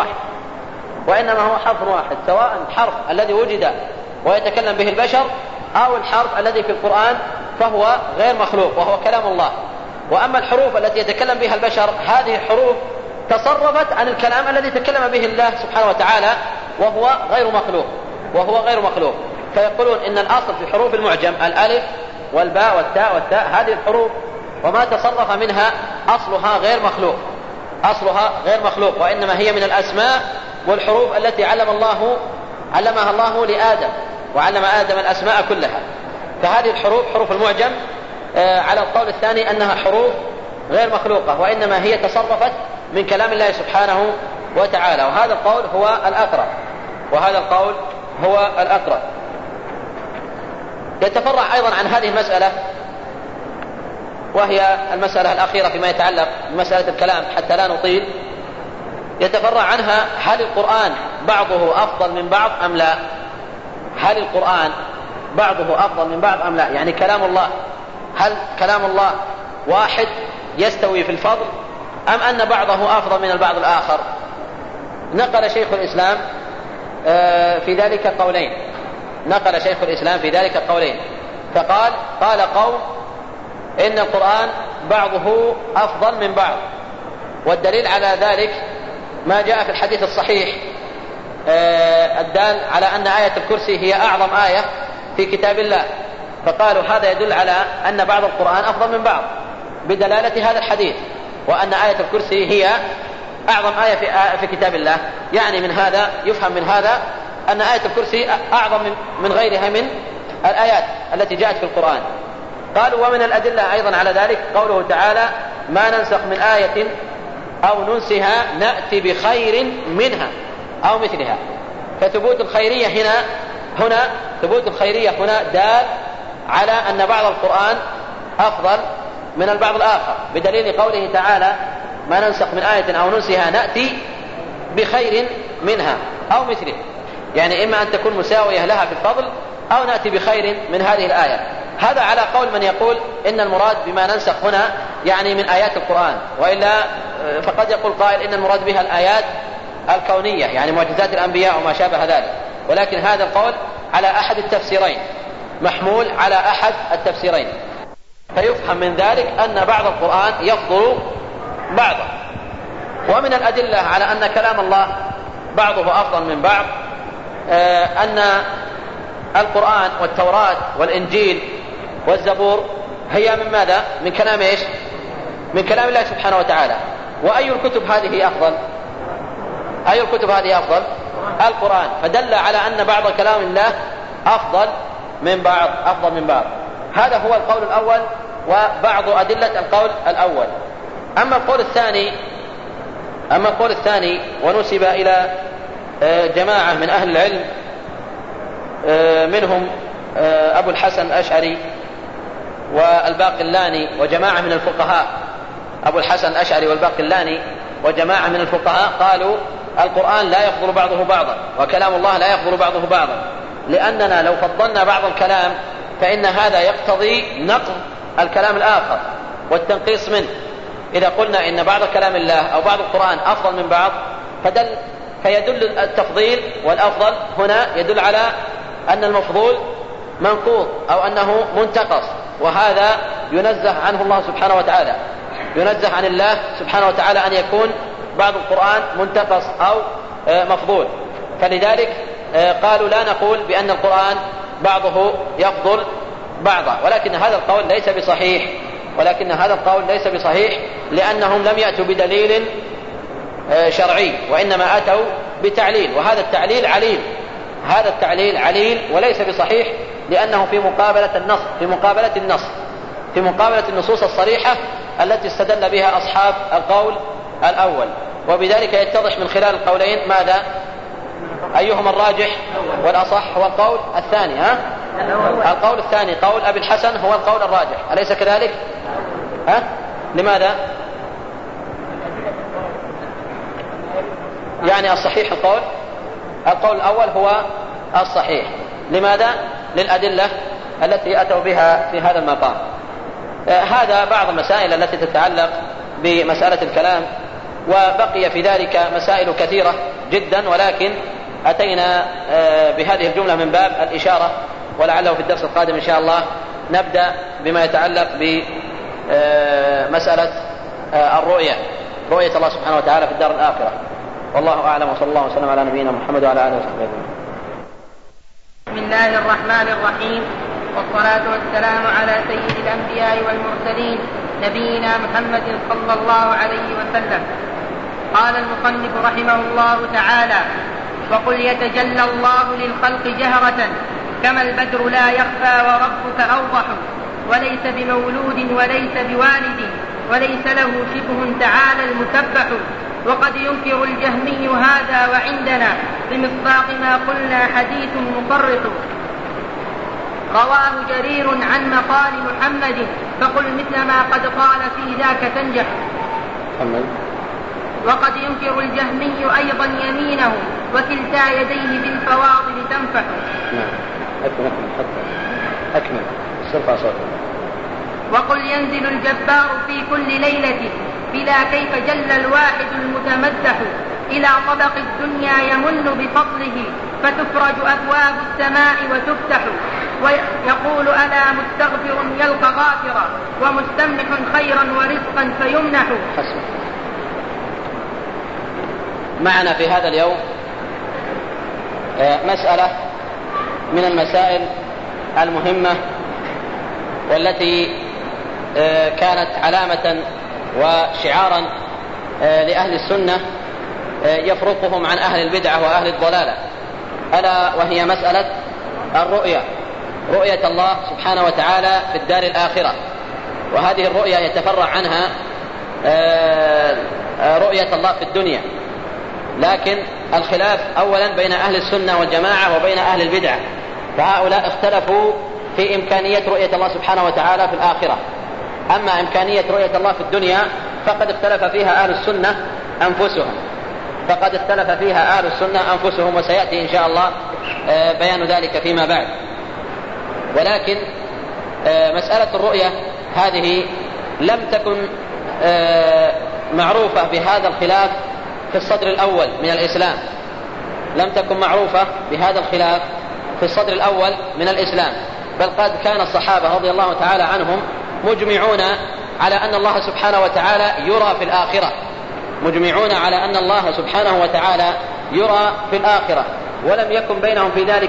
حرف واحد، سواء الحرف الذي وجد ويتكلم به البشر أو الحرف الذي في القرآن فهو غير مخلوق وهو كلام الله. وأما الحروف التي يتكلم بها البشر هذه الحروف تصرفت عن الكلام الذي تكلم به الله سبحانه وتعالى وهو غير مخلوق. فيقولون إن الأصل في حروف المعجم الألف والباء والتاء هذه الحروف وما تصرف منها أصلها غير مخلوق، وإنما هي من الأسماء والحروف التي علمها الله لآدم، وعلم آدم الأسماء كلها. فهذه الحروف حروف المعجم على القول الثاني أنها حروف غير مخلوقة، وإنما هي تصرفت من كلام الله سبحانه وتعالى، وهذا القول هو الأقرب. يتفرع أيضا عن هذه المسألة، وهي المسألة الأخيرة فيما يتعلق بمسألة الكلام حتى لا نطيل، يتفرع عنها هل القرآن بعضه أفضل من بعض أم لا، يعني كلام الله هل كلام الله واحد يستوي في الفضل أم أن بعضه أفضل من البعض الآخر. نقل شيخ الإسلام في ذلك قولين، فقال قوم إن القرآن بعضه أفضل من بعض، والدليل على ذلك ما جاء في الحديث الصحيح الدال على أن آية الكرسي هي أعظم آية في كتاب الله، فقالوا هذا يدل على أن بعض القرآن أفضل من بعض بدلالة هذا الحديث، وأن آية الكرسي هي أعظم آية في كتاب الله. يعني من هذا يفهم من هذا أن آية الكرسي أعظم من غيرها من الآيات التي جاءت في القرآن. قالوا ومن الأدلة أيضا على ذلك قوله تعالى ما ننسخ من آية أو ننسها نأتي بخير منها أو مثلها. فثبوت الخيرية هنا ثبوت الخيرية هنا دال على أن بعض القرآن أفضل من البعض الآخر، بدليل قوله تعالى: ما ننسخ من آية أو ننسها نأتي بخير منها أو مثله، يعني إما أن تكون مساوية لها في الفضل أو نأتي بخير من هذه الآية. هذا على قول من يقول إن المراد بما ننسخ هنا يعني من آيات القرآن، وإلا فقد يقول قائل إن المراد بها الآيات الكونية، يعني معجزات الأنبياء وما شابه ذلك، ولكن هذا القول على أحد التفسيرين، محمول على أحد التفسيرين. فيفهم من ذلك أن بعض القرآن يفضل بعضا. ومن الأدلة على أن كلام الله بعضه أفضل من بعض أن القرآن والتوراة والإنجيل والزبور هي من ماذا؟ من كلام إيش؟ من كلام الله سبحانه وتعالى. وأي الكتب هذه أفضل؟ أي الكتب هذه أفضل؟ القرآن. فدل على أن بعض كلام الله أفضل من بعض. هذا هو القول الأول وبعض أدلة القول الأول. أما القول الثاني ونسب إلى جماعة من أهل العلم منهم أبو الحسن الأشعري والباقلاني وجماعة من الفقهاء، أبو الحسن الأشعري والباقلاني وجماعة من الفقهاء قالوا القرآن لا يفضل بعضه بعضا وكلام الله لا يفضل بعضه بعضا، لأننا لو فضلنا بعض الكلام فإن هذا يقتضي نقض الكلام الآخر والتنقيص منه. إذا قلنا إن بعض كلام الله أو بعض القرآن أفضل من بعض فيدل التفضيل والأفضل هنا يدل على أن المفضول منقوض أو أنه منتقص، وهذا ينزه عنه الله سبحانه وتعالى، ينزه عن الله سبحانه وتعالى أن يكون بعض القرآن منتقص أو مفضول. فلذلك قالوا لا نقول بأن القرآن بعضه يفضل بعضا، ولكن هذا القول ليس بصحيح لأنهم لم يأتوا بدليل شرعي، وإنما أتوا بتعليل، وهذا التعليل عليل وليس بصحيح، لأنه في مقابلة النصوص الصريحة التي استدل بها أصحاب القول الأول. وبذلك يتضح من خلال القولين ماذا؟ أيهما الراجح والأصح؟ هو القول الثاني. القول الثاني قول أبي الحسن هو القول الراجح، أليس كذلك؟ لماذا؟ يعني الصحيح القول الأول هو الصحيح. لماذا؟ للأدلة التي أتوا بها في هذا المقام. هذا بعض المسائل التي تتعلق بمسألة الكلام، وبقي في ذلك مسائل كثيرة جدا، ولكن أتينا بهذه الجملة من باب الإشارة، ولعله في الدرس القادم إن شاء الله نبدأ بما يتعلق بمسألة رؤية الله سبحانه وتعالى في الدار الآخرة. والله أعلم، وصلى الله وسلم على نبينا محمد وعلى آله وصحبه أجمعين. بسم الله الرحمن الرحيم، والصلاة والسلام على سيد الأنبياء والمرسلين نبينا محمد صلى الله عليه وسلم. قال المصنف رحمه الله تعالى: وقل يتجلى الله للخلق جهرة كما البدر لا يخفى وربك أوضح، وليس بمولود وليس بوالد وليس له شبه تعالى المسبح. وقد ينكر الجهمي هذا وعندنا بمصداق ما قلنا حديث مصرح. رواه جرير عن مقال محمد فقل مثل ما قد قال في ذاك تنجح. وقد ينكر الجهمي أيضا يمينه وكلتا يديه بالفواضل تنفح. أكمل الصرف صوته. وقل ينزل الجبار في كل ليلة بلا كيف جل الواحد المتمدح، إلى طبق الدنيا يمن بفضله فتفرج أبواب السماء وتفتح. ويقول ألا مستغفر يلقى غافرا ومستمنح خيرا ورزقا فيمنح. معنا في هذا اليوم مسألة من المسائل المهمة والتي كانت علامة وشعارا لأهل السنة يفرقهم عن أهل البدعة وأهل الضلالة، ألا وهي مسألة رؤية الله سبحانه وتعالى في الدار الآخرة. وهذه الرؤية يتفرع عنها رؤية الله في الدنيا، لكن الخلاف أولا بين أهل السنة والجماعة وبين أهل البدعة، فهؤلاء اختلفوا في إمكانية رؤية الله سبحانه وتعالى في الآخرة. أما إمكانية رؤية الله في الدنيا فقد اختلف فيها أهل السنة أنفسهم، وسيأتي إن شاء الله بيان ذلك فيما بعد. ولكن مسألة الرؤية هذه لم تكن معروفة بهذا الخلاف في الصدر الأول من الإسلام، بل قد كان الصحابة رضي الله تعالى عنهم مجمعون على أن الله سبحانه وتعالى يرى في الآخرة، ولم يكن بينهم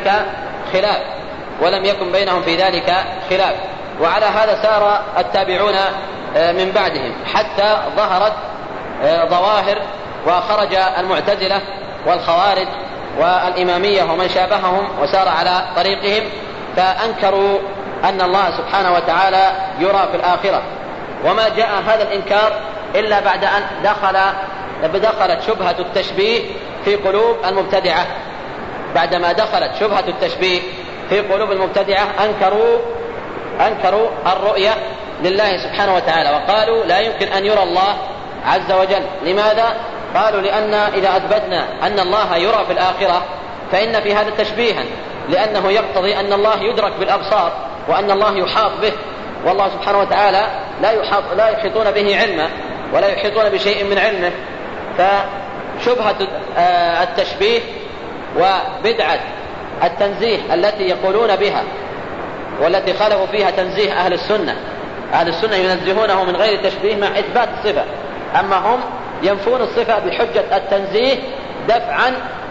في ذلك خلاف. وعلى هذا سار التابعون من بعدهم حتى ظهرت ظواهر وخرج المعتزلة والخوارج والإمامية ومن شابههم وسار على طريقهم، فأنكروا أن الله سبحانه وتعالى يرى في الآخرة. وما جاء هذا الإنكار إلا بعد أن دخلت شبهة التشبيه في قلوب المبتدعة. بعدما دخلت شبهة التشبيه في قلوب المبتدعة أنكروا الرؤية لله سبحانه وتعالى، وقالوا لا يمكن أن يرى الله عز وجل. لماذا؟ قالوا لأن إذا أثبتنا أن الله يرى في الآخرة فإن في هذا تشبيها، لأنه يقتضي أن الله يدرك بالأبصار وأن الله يحاط به، والله سبحانه وتعالى لا يحيطون به علما ولا يحيطون بشيء من علمه. فشبهة التشبيه وبدعة التنزيه التي يقولون بها والتي خالفوا فيها تنزيه أهل السنة ينزهونه من غير تشبيه مع إثبات الصفة، أما هم ينفون الصفة بحجة التنزيه دفعا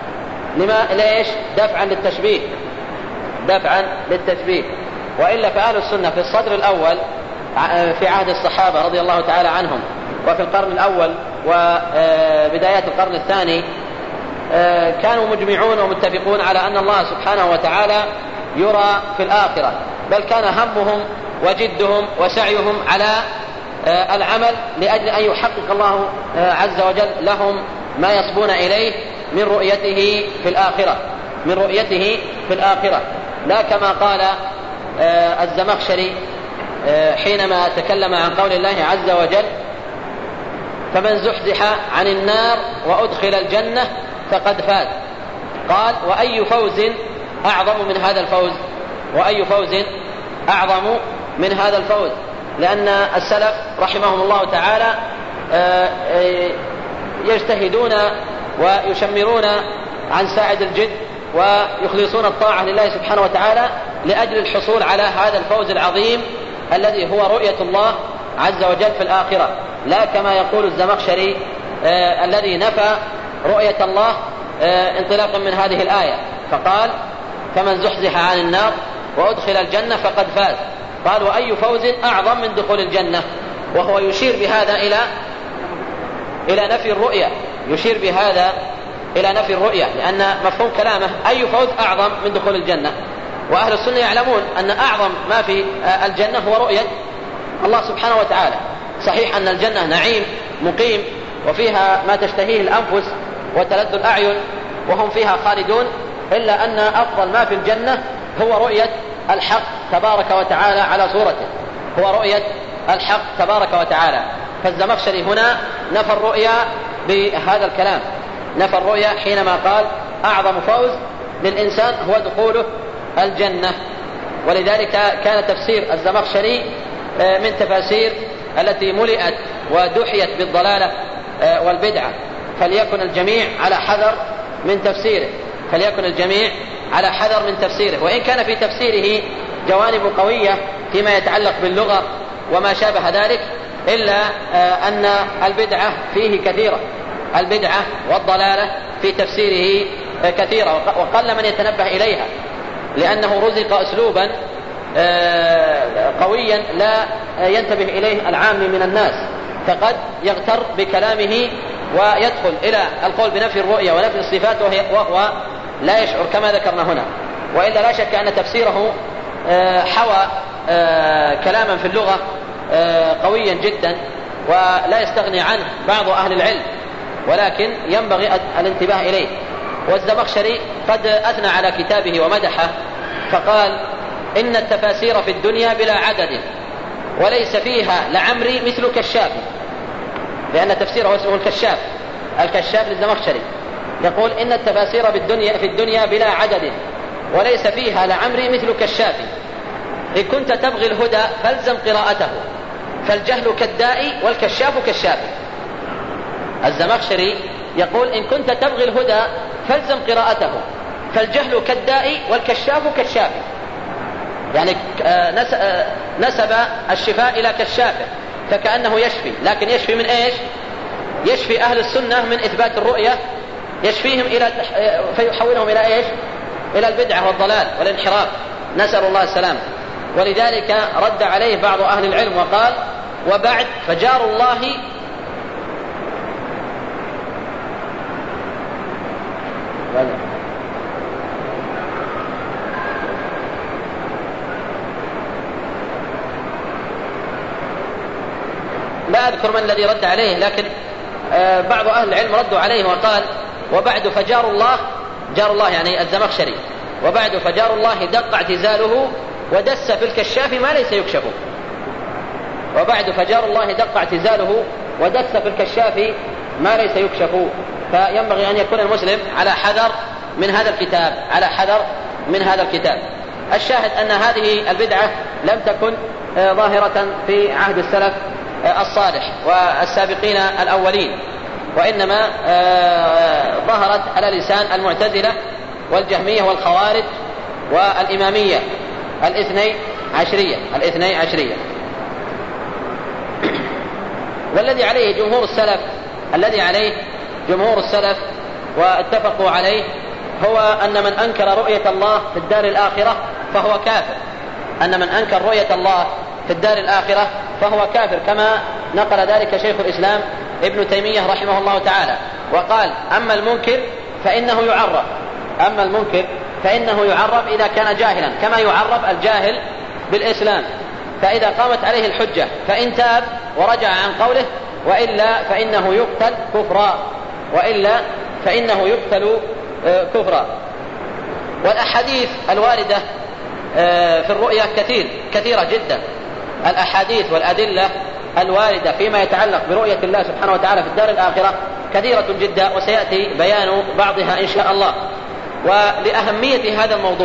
للتشبيه. وإلا فأهل السنة في الصدر الأول في عهد الصحابة رضي الله تعالى عنهم وفي القرن الأول وبدايات القرن الثاني كانوا مجمعون ومتفقون على أن الله سبحانه وتعالى يرى في الآخرة، بل كان همهم وجدهم وسعيهم على العمل لأجل أن يحقق الله عز وجل لهم ما يصبون إليه من رؤيته في الآخرة، لا كما قال الزمخشري حينما تكلم عن قول الله عز وجل: فمن زحزح عن النار وأدخل الجنة فقد فاز. قال: وأي فوز أعظم من هذا الفوز؟ لأن السلف رحمهم الله تعالى يجتهدون ويشمرون عن ساعد الجد ويخلصون الطاعة لله سبحانه وتعالى لأجل الحصول على هذا الفوز العظيم الذي هو رؤية الله عز وجل في الآخرة، لا كما يقول الزمخشري الذي نفى رؤية الله انطلاقا من هذه الآية، فقال: فمن زحزح عن النار وأدخل الجنة فقد فاز. قال: وأي فوز أعظم من دخول الجنة؟ وهو يشير بهذا إلى نفي الرؤية، لأن مفهوم كلامه أي فوز أعظم من دخول الجنة. وأهل السنة يعلمون أن أعظم ما في الجنة هو رؤية الله سبحانه وتعالى. صحيح أن الجنة نعيم مقيم وفيها ما تشتهيه الأنفس وتلذ الأعين وهم فيها خالدون، إلا أن أفضل ما في الجنة هو رؤية الحق تبارك وتعالى على صورته، فالزمخشري هنا نفى الرؤيا بهذا الكلام، نفى الرؤيا حينما قال: أعظم فوز للإنسان هو دخوله الجنة. ولذلك كان تفسير الزمخشري من تفاسير التي ملئت ودحيت بالضلالة والبدعة، فليكن الجميع على حذر من تفسيره، وإن كان في تفسيره جوانب قوية فيما يتعلق باللغة وما شابه ذلك، إلا أن البدعة فيه كثيرة، البدعة والضلالة في تفسيره كثيرة، وقل من يتنبه إليها، لأنه رزق أسلوبا قويا لا ينتبه إليه العام من الناس، فقد يغتر بكلامه ويدخل إلى القول بنفي الرؤية ونفي الصفات وهو لا يشعر كما ذكرنا هنا. وإلا لا شك أن تفسيره حوى كلاما في اللغة قويا جدا، ولا يستغني عنه بعض أهل العلم ولكن ينبغي الانتباه إليه. والزمخشري قد أثنى على كتابه ومدحه فقال: إن التفاسير في الدنيا بلا عدد وليس فيها لعمري مثل كشافي، لأن تفسيره اسمه الكشاف للزمخشري. يقول: إن التفاسير في الدنيا بلا عدد وليس فيها لعمري مثل كشافي، إن كنت تبغي الهدى فالزم قراءته، فالجهل كالداء والكشاف كالشافي. الزمخشري يقول: إن كنت تبغي الهدى فالزم قراءته، فالجهل كالداء والكشاف كالشافي. يعني نسب الشفاء إلى كشافه، فكأنه يشفي، لكن يشفي من إيش؟ يشفي أهل السنة من إثبات الرؤية، يشفيهم فيحولهم إلى إيش؟ إلى البدعة والضلال والانحراف، نسأل الله السلامة. ولذلك رد عليه بعض أهل العلم وقال: وبعد فجار الله لا أذكر من الذي رد عليه، لكن بعض أهل العلم ردوا عليه وقال: وبعد فجار الله، جار الله يعني الزمخشري، وبعد فجار الله دق اعتزاله ودس في الكشاف ما ليس يكشف. وبعد فجار الله دق اعتزاله ودس في الكشاف ما ليس يكشف. فينبغي أن يكون المسلم على حذر من هذا الكتاب، على حذر من هذا الكتاب. الشاهد أن هذه البدعة لم تكن ظاهرة في عهد السلف الصالح والسابقين الأولين، وإنما ظهرت على لسان المعتزلة والجهمية والخوارج والإمامية الاثني عشرية. والذي عليه جمهور السلف واتفقوا عليه هو أن من أنكر رؤية الله في الدار الآخرة فهو كافر، أن من أنكر رؤية الله في الدار الآخرة فهو كافر، كما نقل ذلك شيخ الإسلام ابن تيمية رحمه الله تعالى، وقال: أما المنكر فإنه يعرف إذا كان جاهلا، كما يعرف الجاهل بالإسلام، فإذا قامت عليه الحجة فإن تاب ورجع عن قوله، وإلا فإنه يقتل كفرا. والأحاديث الواردة في الرؤية كثيرة جدا، الأحاديث والأدلة الواردة فيما يتعلق برؤية الله سبحانه وتعالى في الدار الآخرة كثيرة جدا، وسيأتي بيان بعضها إن شاء الله. ولأهمية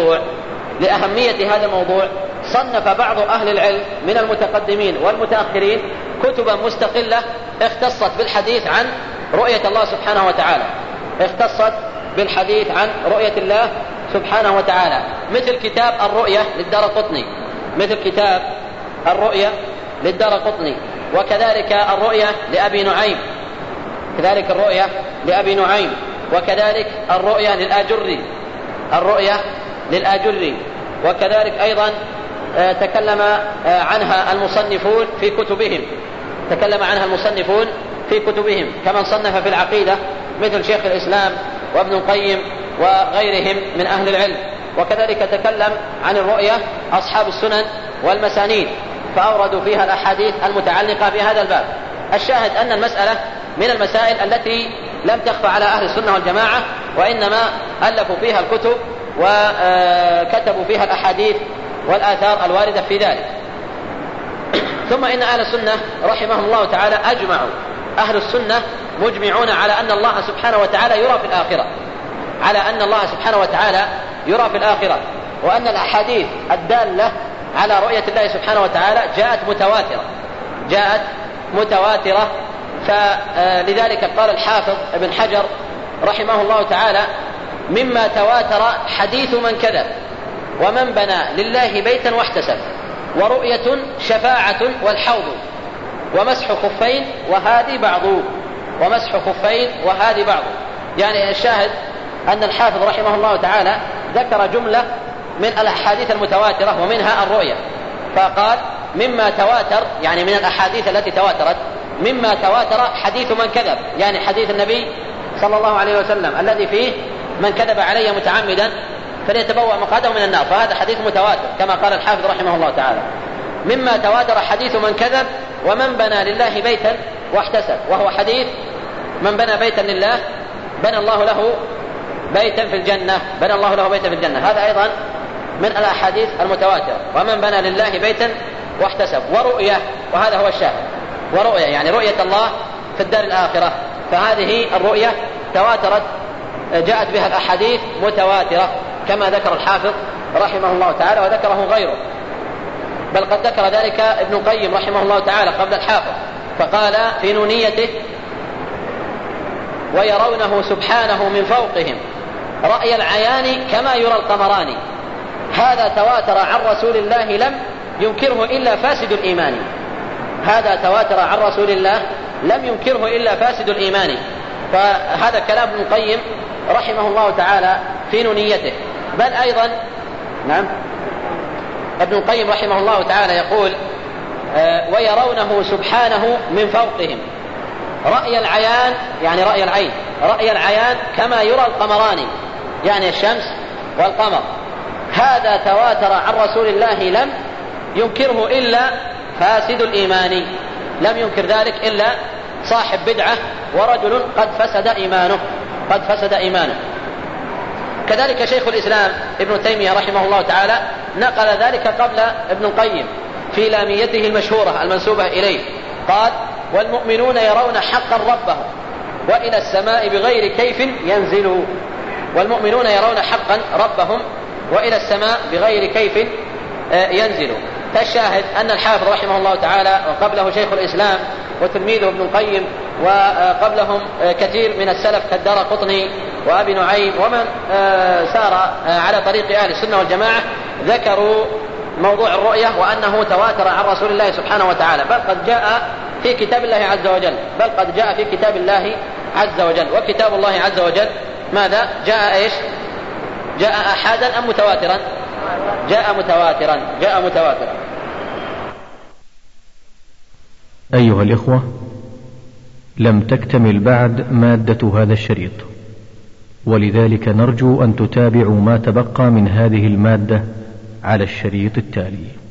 هذا الموضوع صنف بعض أهل العلم من المتقدمين والمتأخرين كتبا مستقلة اختصت بالحديث عن رؤية الله سبحانه وتعالى، مثل كتاب الرؤية للدارقطني، وكذلك الرؤية لأبي نعيم، وكذلك الرؤية للآجري، وكذلك أيضا تكلم عنها المصنفون في كتبهم كمن صنف في العقيدة مثل شيخ الإسلام وابن القيم وغيرهم من أهل العلم. وكذلك تكلم عن الرؤية أصحاب السنن والمسانيد، فأوردوا فيها الأحاديث المتعلقة بهذا الباب. الشاهد أن المسألة من المسائل التي لم تخفى على أهل السنة والجماعة، وإنما ألفوا فيها الكتب وكتبوا فيها الأحاديث والآثار الواردة في ذلك. ثم إن أهل السنة رحمهم الله تعالى أهل السنة مجمعون على أن الله سبحانه وتعالى يرى في الآخرة، وأن الأحاديث الدالة على رؤية الله سبحانه وتعالى جاءت متواترة. فلذلك قال الحافظ ابن حجر رحمه الله تعالى: مما تواتر حديث من كذب، ومن بنى لله بيتا واحتسب، ورؤية شفاعة والحوض، ومسح خفين وهذه بعض. يعني الشاهد أن الحافظ رحمه الله تعالى ذكر جملة من الأحاديث المتواترة ومنها الرؤية، فقال: مما تواتر، يعني من الأحاديث التي تواترت، مما تواتر حديث من كذب، يعني حديث النبي صلى الله عليه وسلم الذي فيه: من كذب علي متعمدا فليتبوأ مقعده من النار، فهذا حديث متواتر كما قال الحافظ رحمه الله تعالى. مما تواتر حديث من كذب، ومن بنى لله بيتا واحتسب، وهو حديث من بنى بيتا لله بنى الله له بيتا في الجنة، بنى الله له بيتا في الجنة. هذا أيضا من الأحاديث المتواترة. ومن بنى لله بيتا واحتسب. ورؤية، وهذا هو الشاهد، ورؤية يعني رؤية الله في الدار الآخرة، فهذه الرؤية تواترت، جاءت بها الأحاديث متواترة كما ذكر الحافظ رحمه الله تعالى وذكره غيره، بل قد ذكر ذلك ابن القيم رحمه الله تعالى قبل الحافظ، فقال في نونيته: ويرونه سبحانه من فوقهم رأي العيان كما يرى القمران. هذا تواتر عن رسول الله لم ينكره إلا فاسد الإيمان. هذا تواتر عن رسول الله لم ينكره إلا فاسد الإيمان. فهذا كلام ابن القيم رحمه الله تعالى في نونيته. بل أيضا نعم ابن القيم رحمه الله تعالى يقول: ويرونه سبحانه من فوقهم رأي العيان، يعني رأي العين، رأي العيان كما يرى القمران، يعني الشمس والقمر. هذا تواتر عن رسول الله لم ينكره إلا فاسد الإيمان، لم ينكر ذلك إلا صاحب بدعة ورجل قد فسد إيمانه. كذلك شيخ الإسلام ابن تيمية رحمه الله تعالى نقل ذلك قبل ابن القيم في لاميته المشهورة المنسوبة إليه، قال: والمؤمنون يرون حقا ربهم وإلى السماء بغير كيف ينزلوا. والمؤمنون يرون حقا ربهم وإلى السماء بغير كيف ينزلوا. فالشاهد أن الحافظ رحمه الله تعالى وقبله شيخ الإسلام وتلميذه ابن القيم وقبلهم كثير من السلف كالدارقطني وأبي نعيم ومن سار على طريق أهل السنة والجماعة ذكروا موضوع الرؤية وأنه تواتر عن رسول الله سبحانه وتعالى، بل قد جاء في كتاب الله عز وجل، وكتاب الله عز وجل ماذا؟ جاء أحادا أم متواترا؟ جاء متواترا. أيها الإخوة، لم تكتمل بعد مادة هذا الشريط، ولذلك نرجو أن تتابعوا ما تبقى من هذه المادة على الشريط التالي.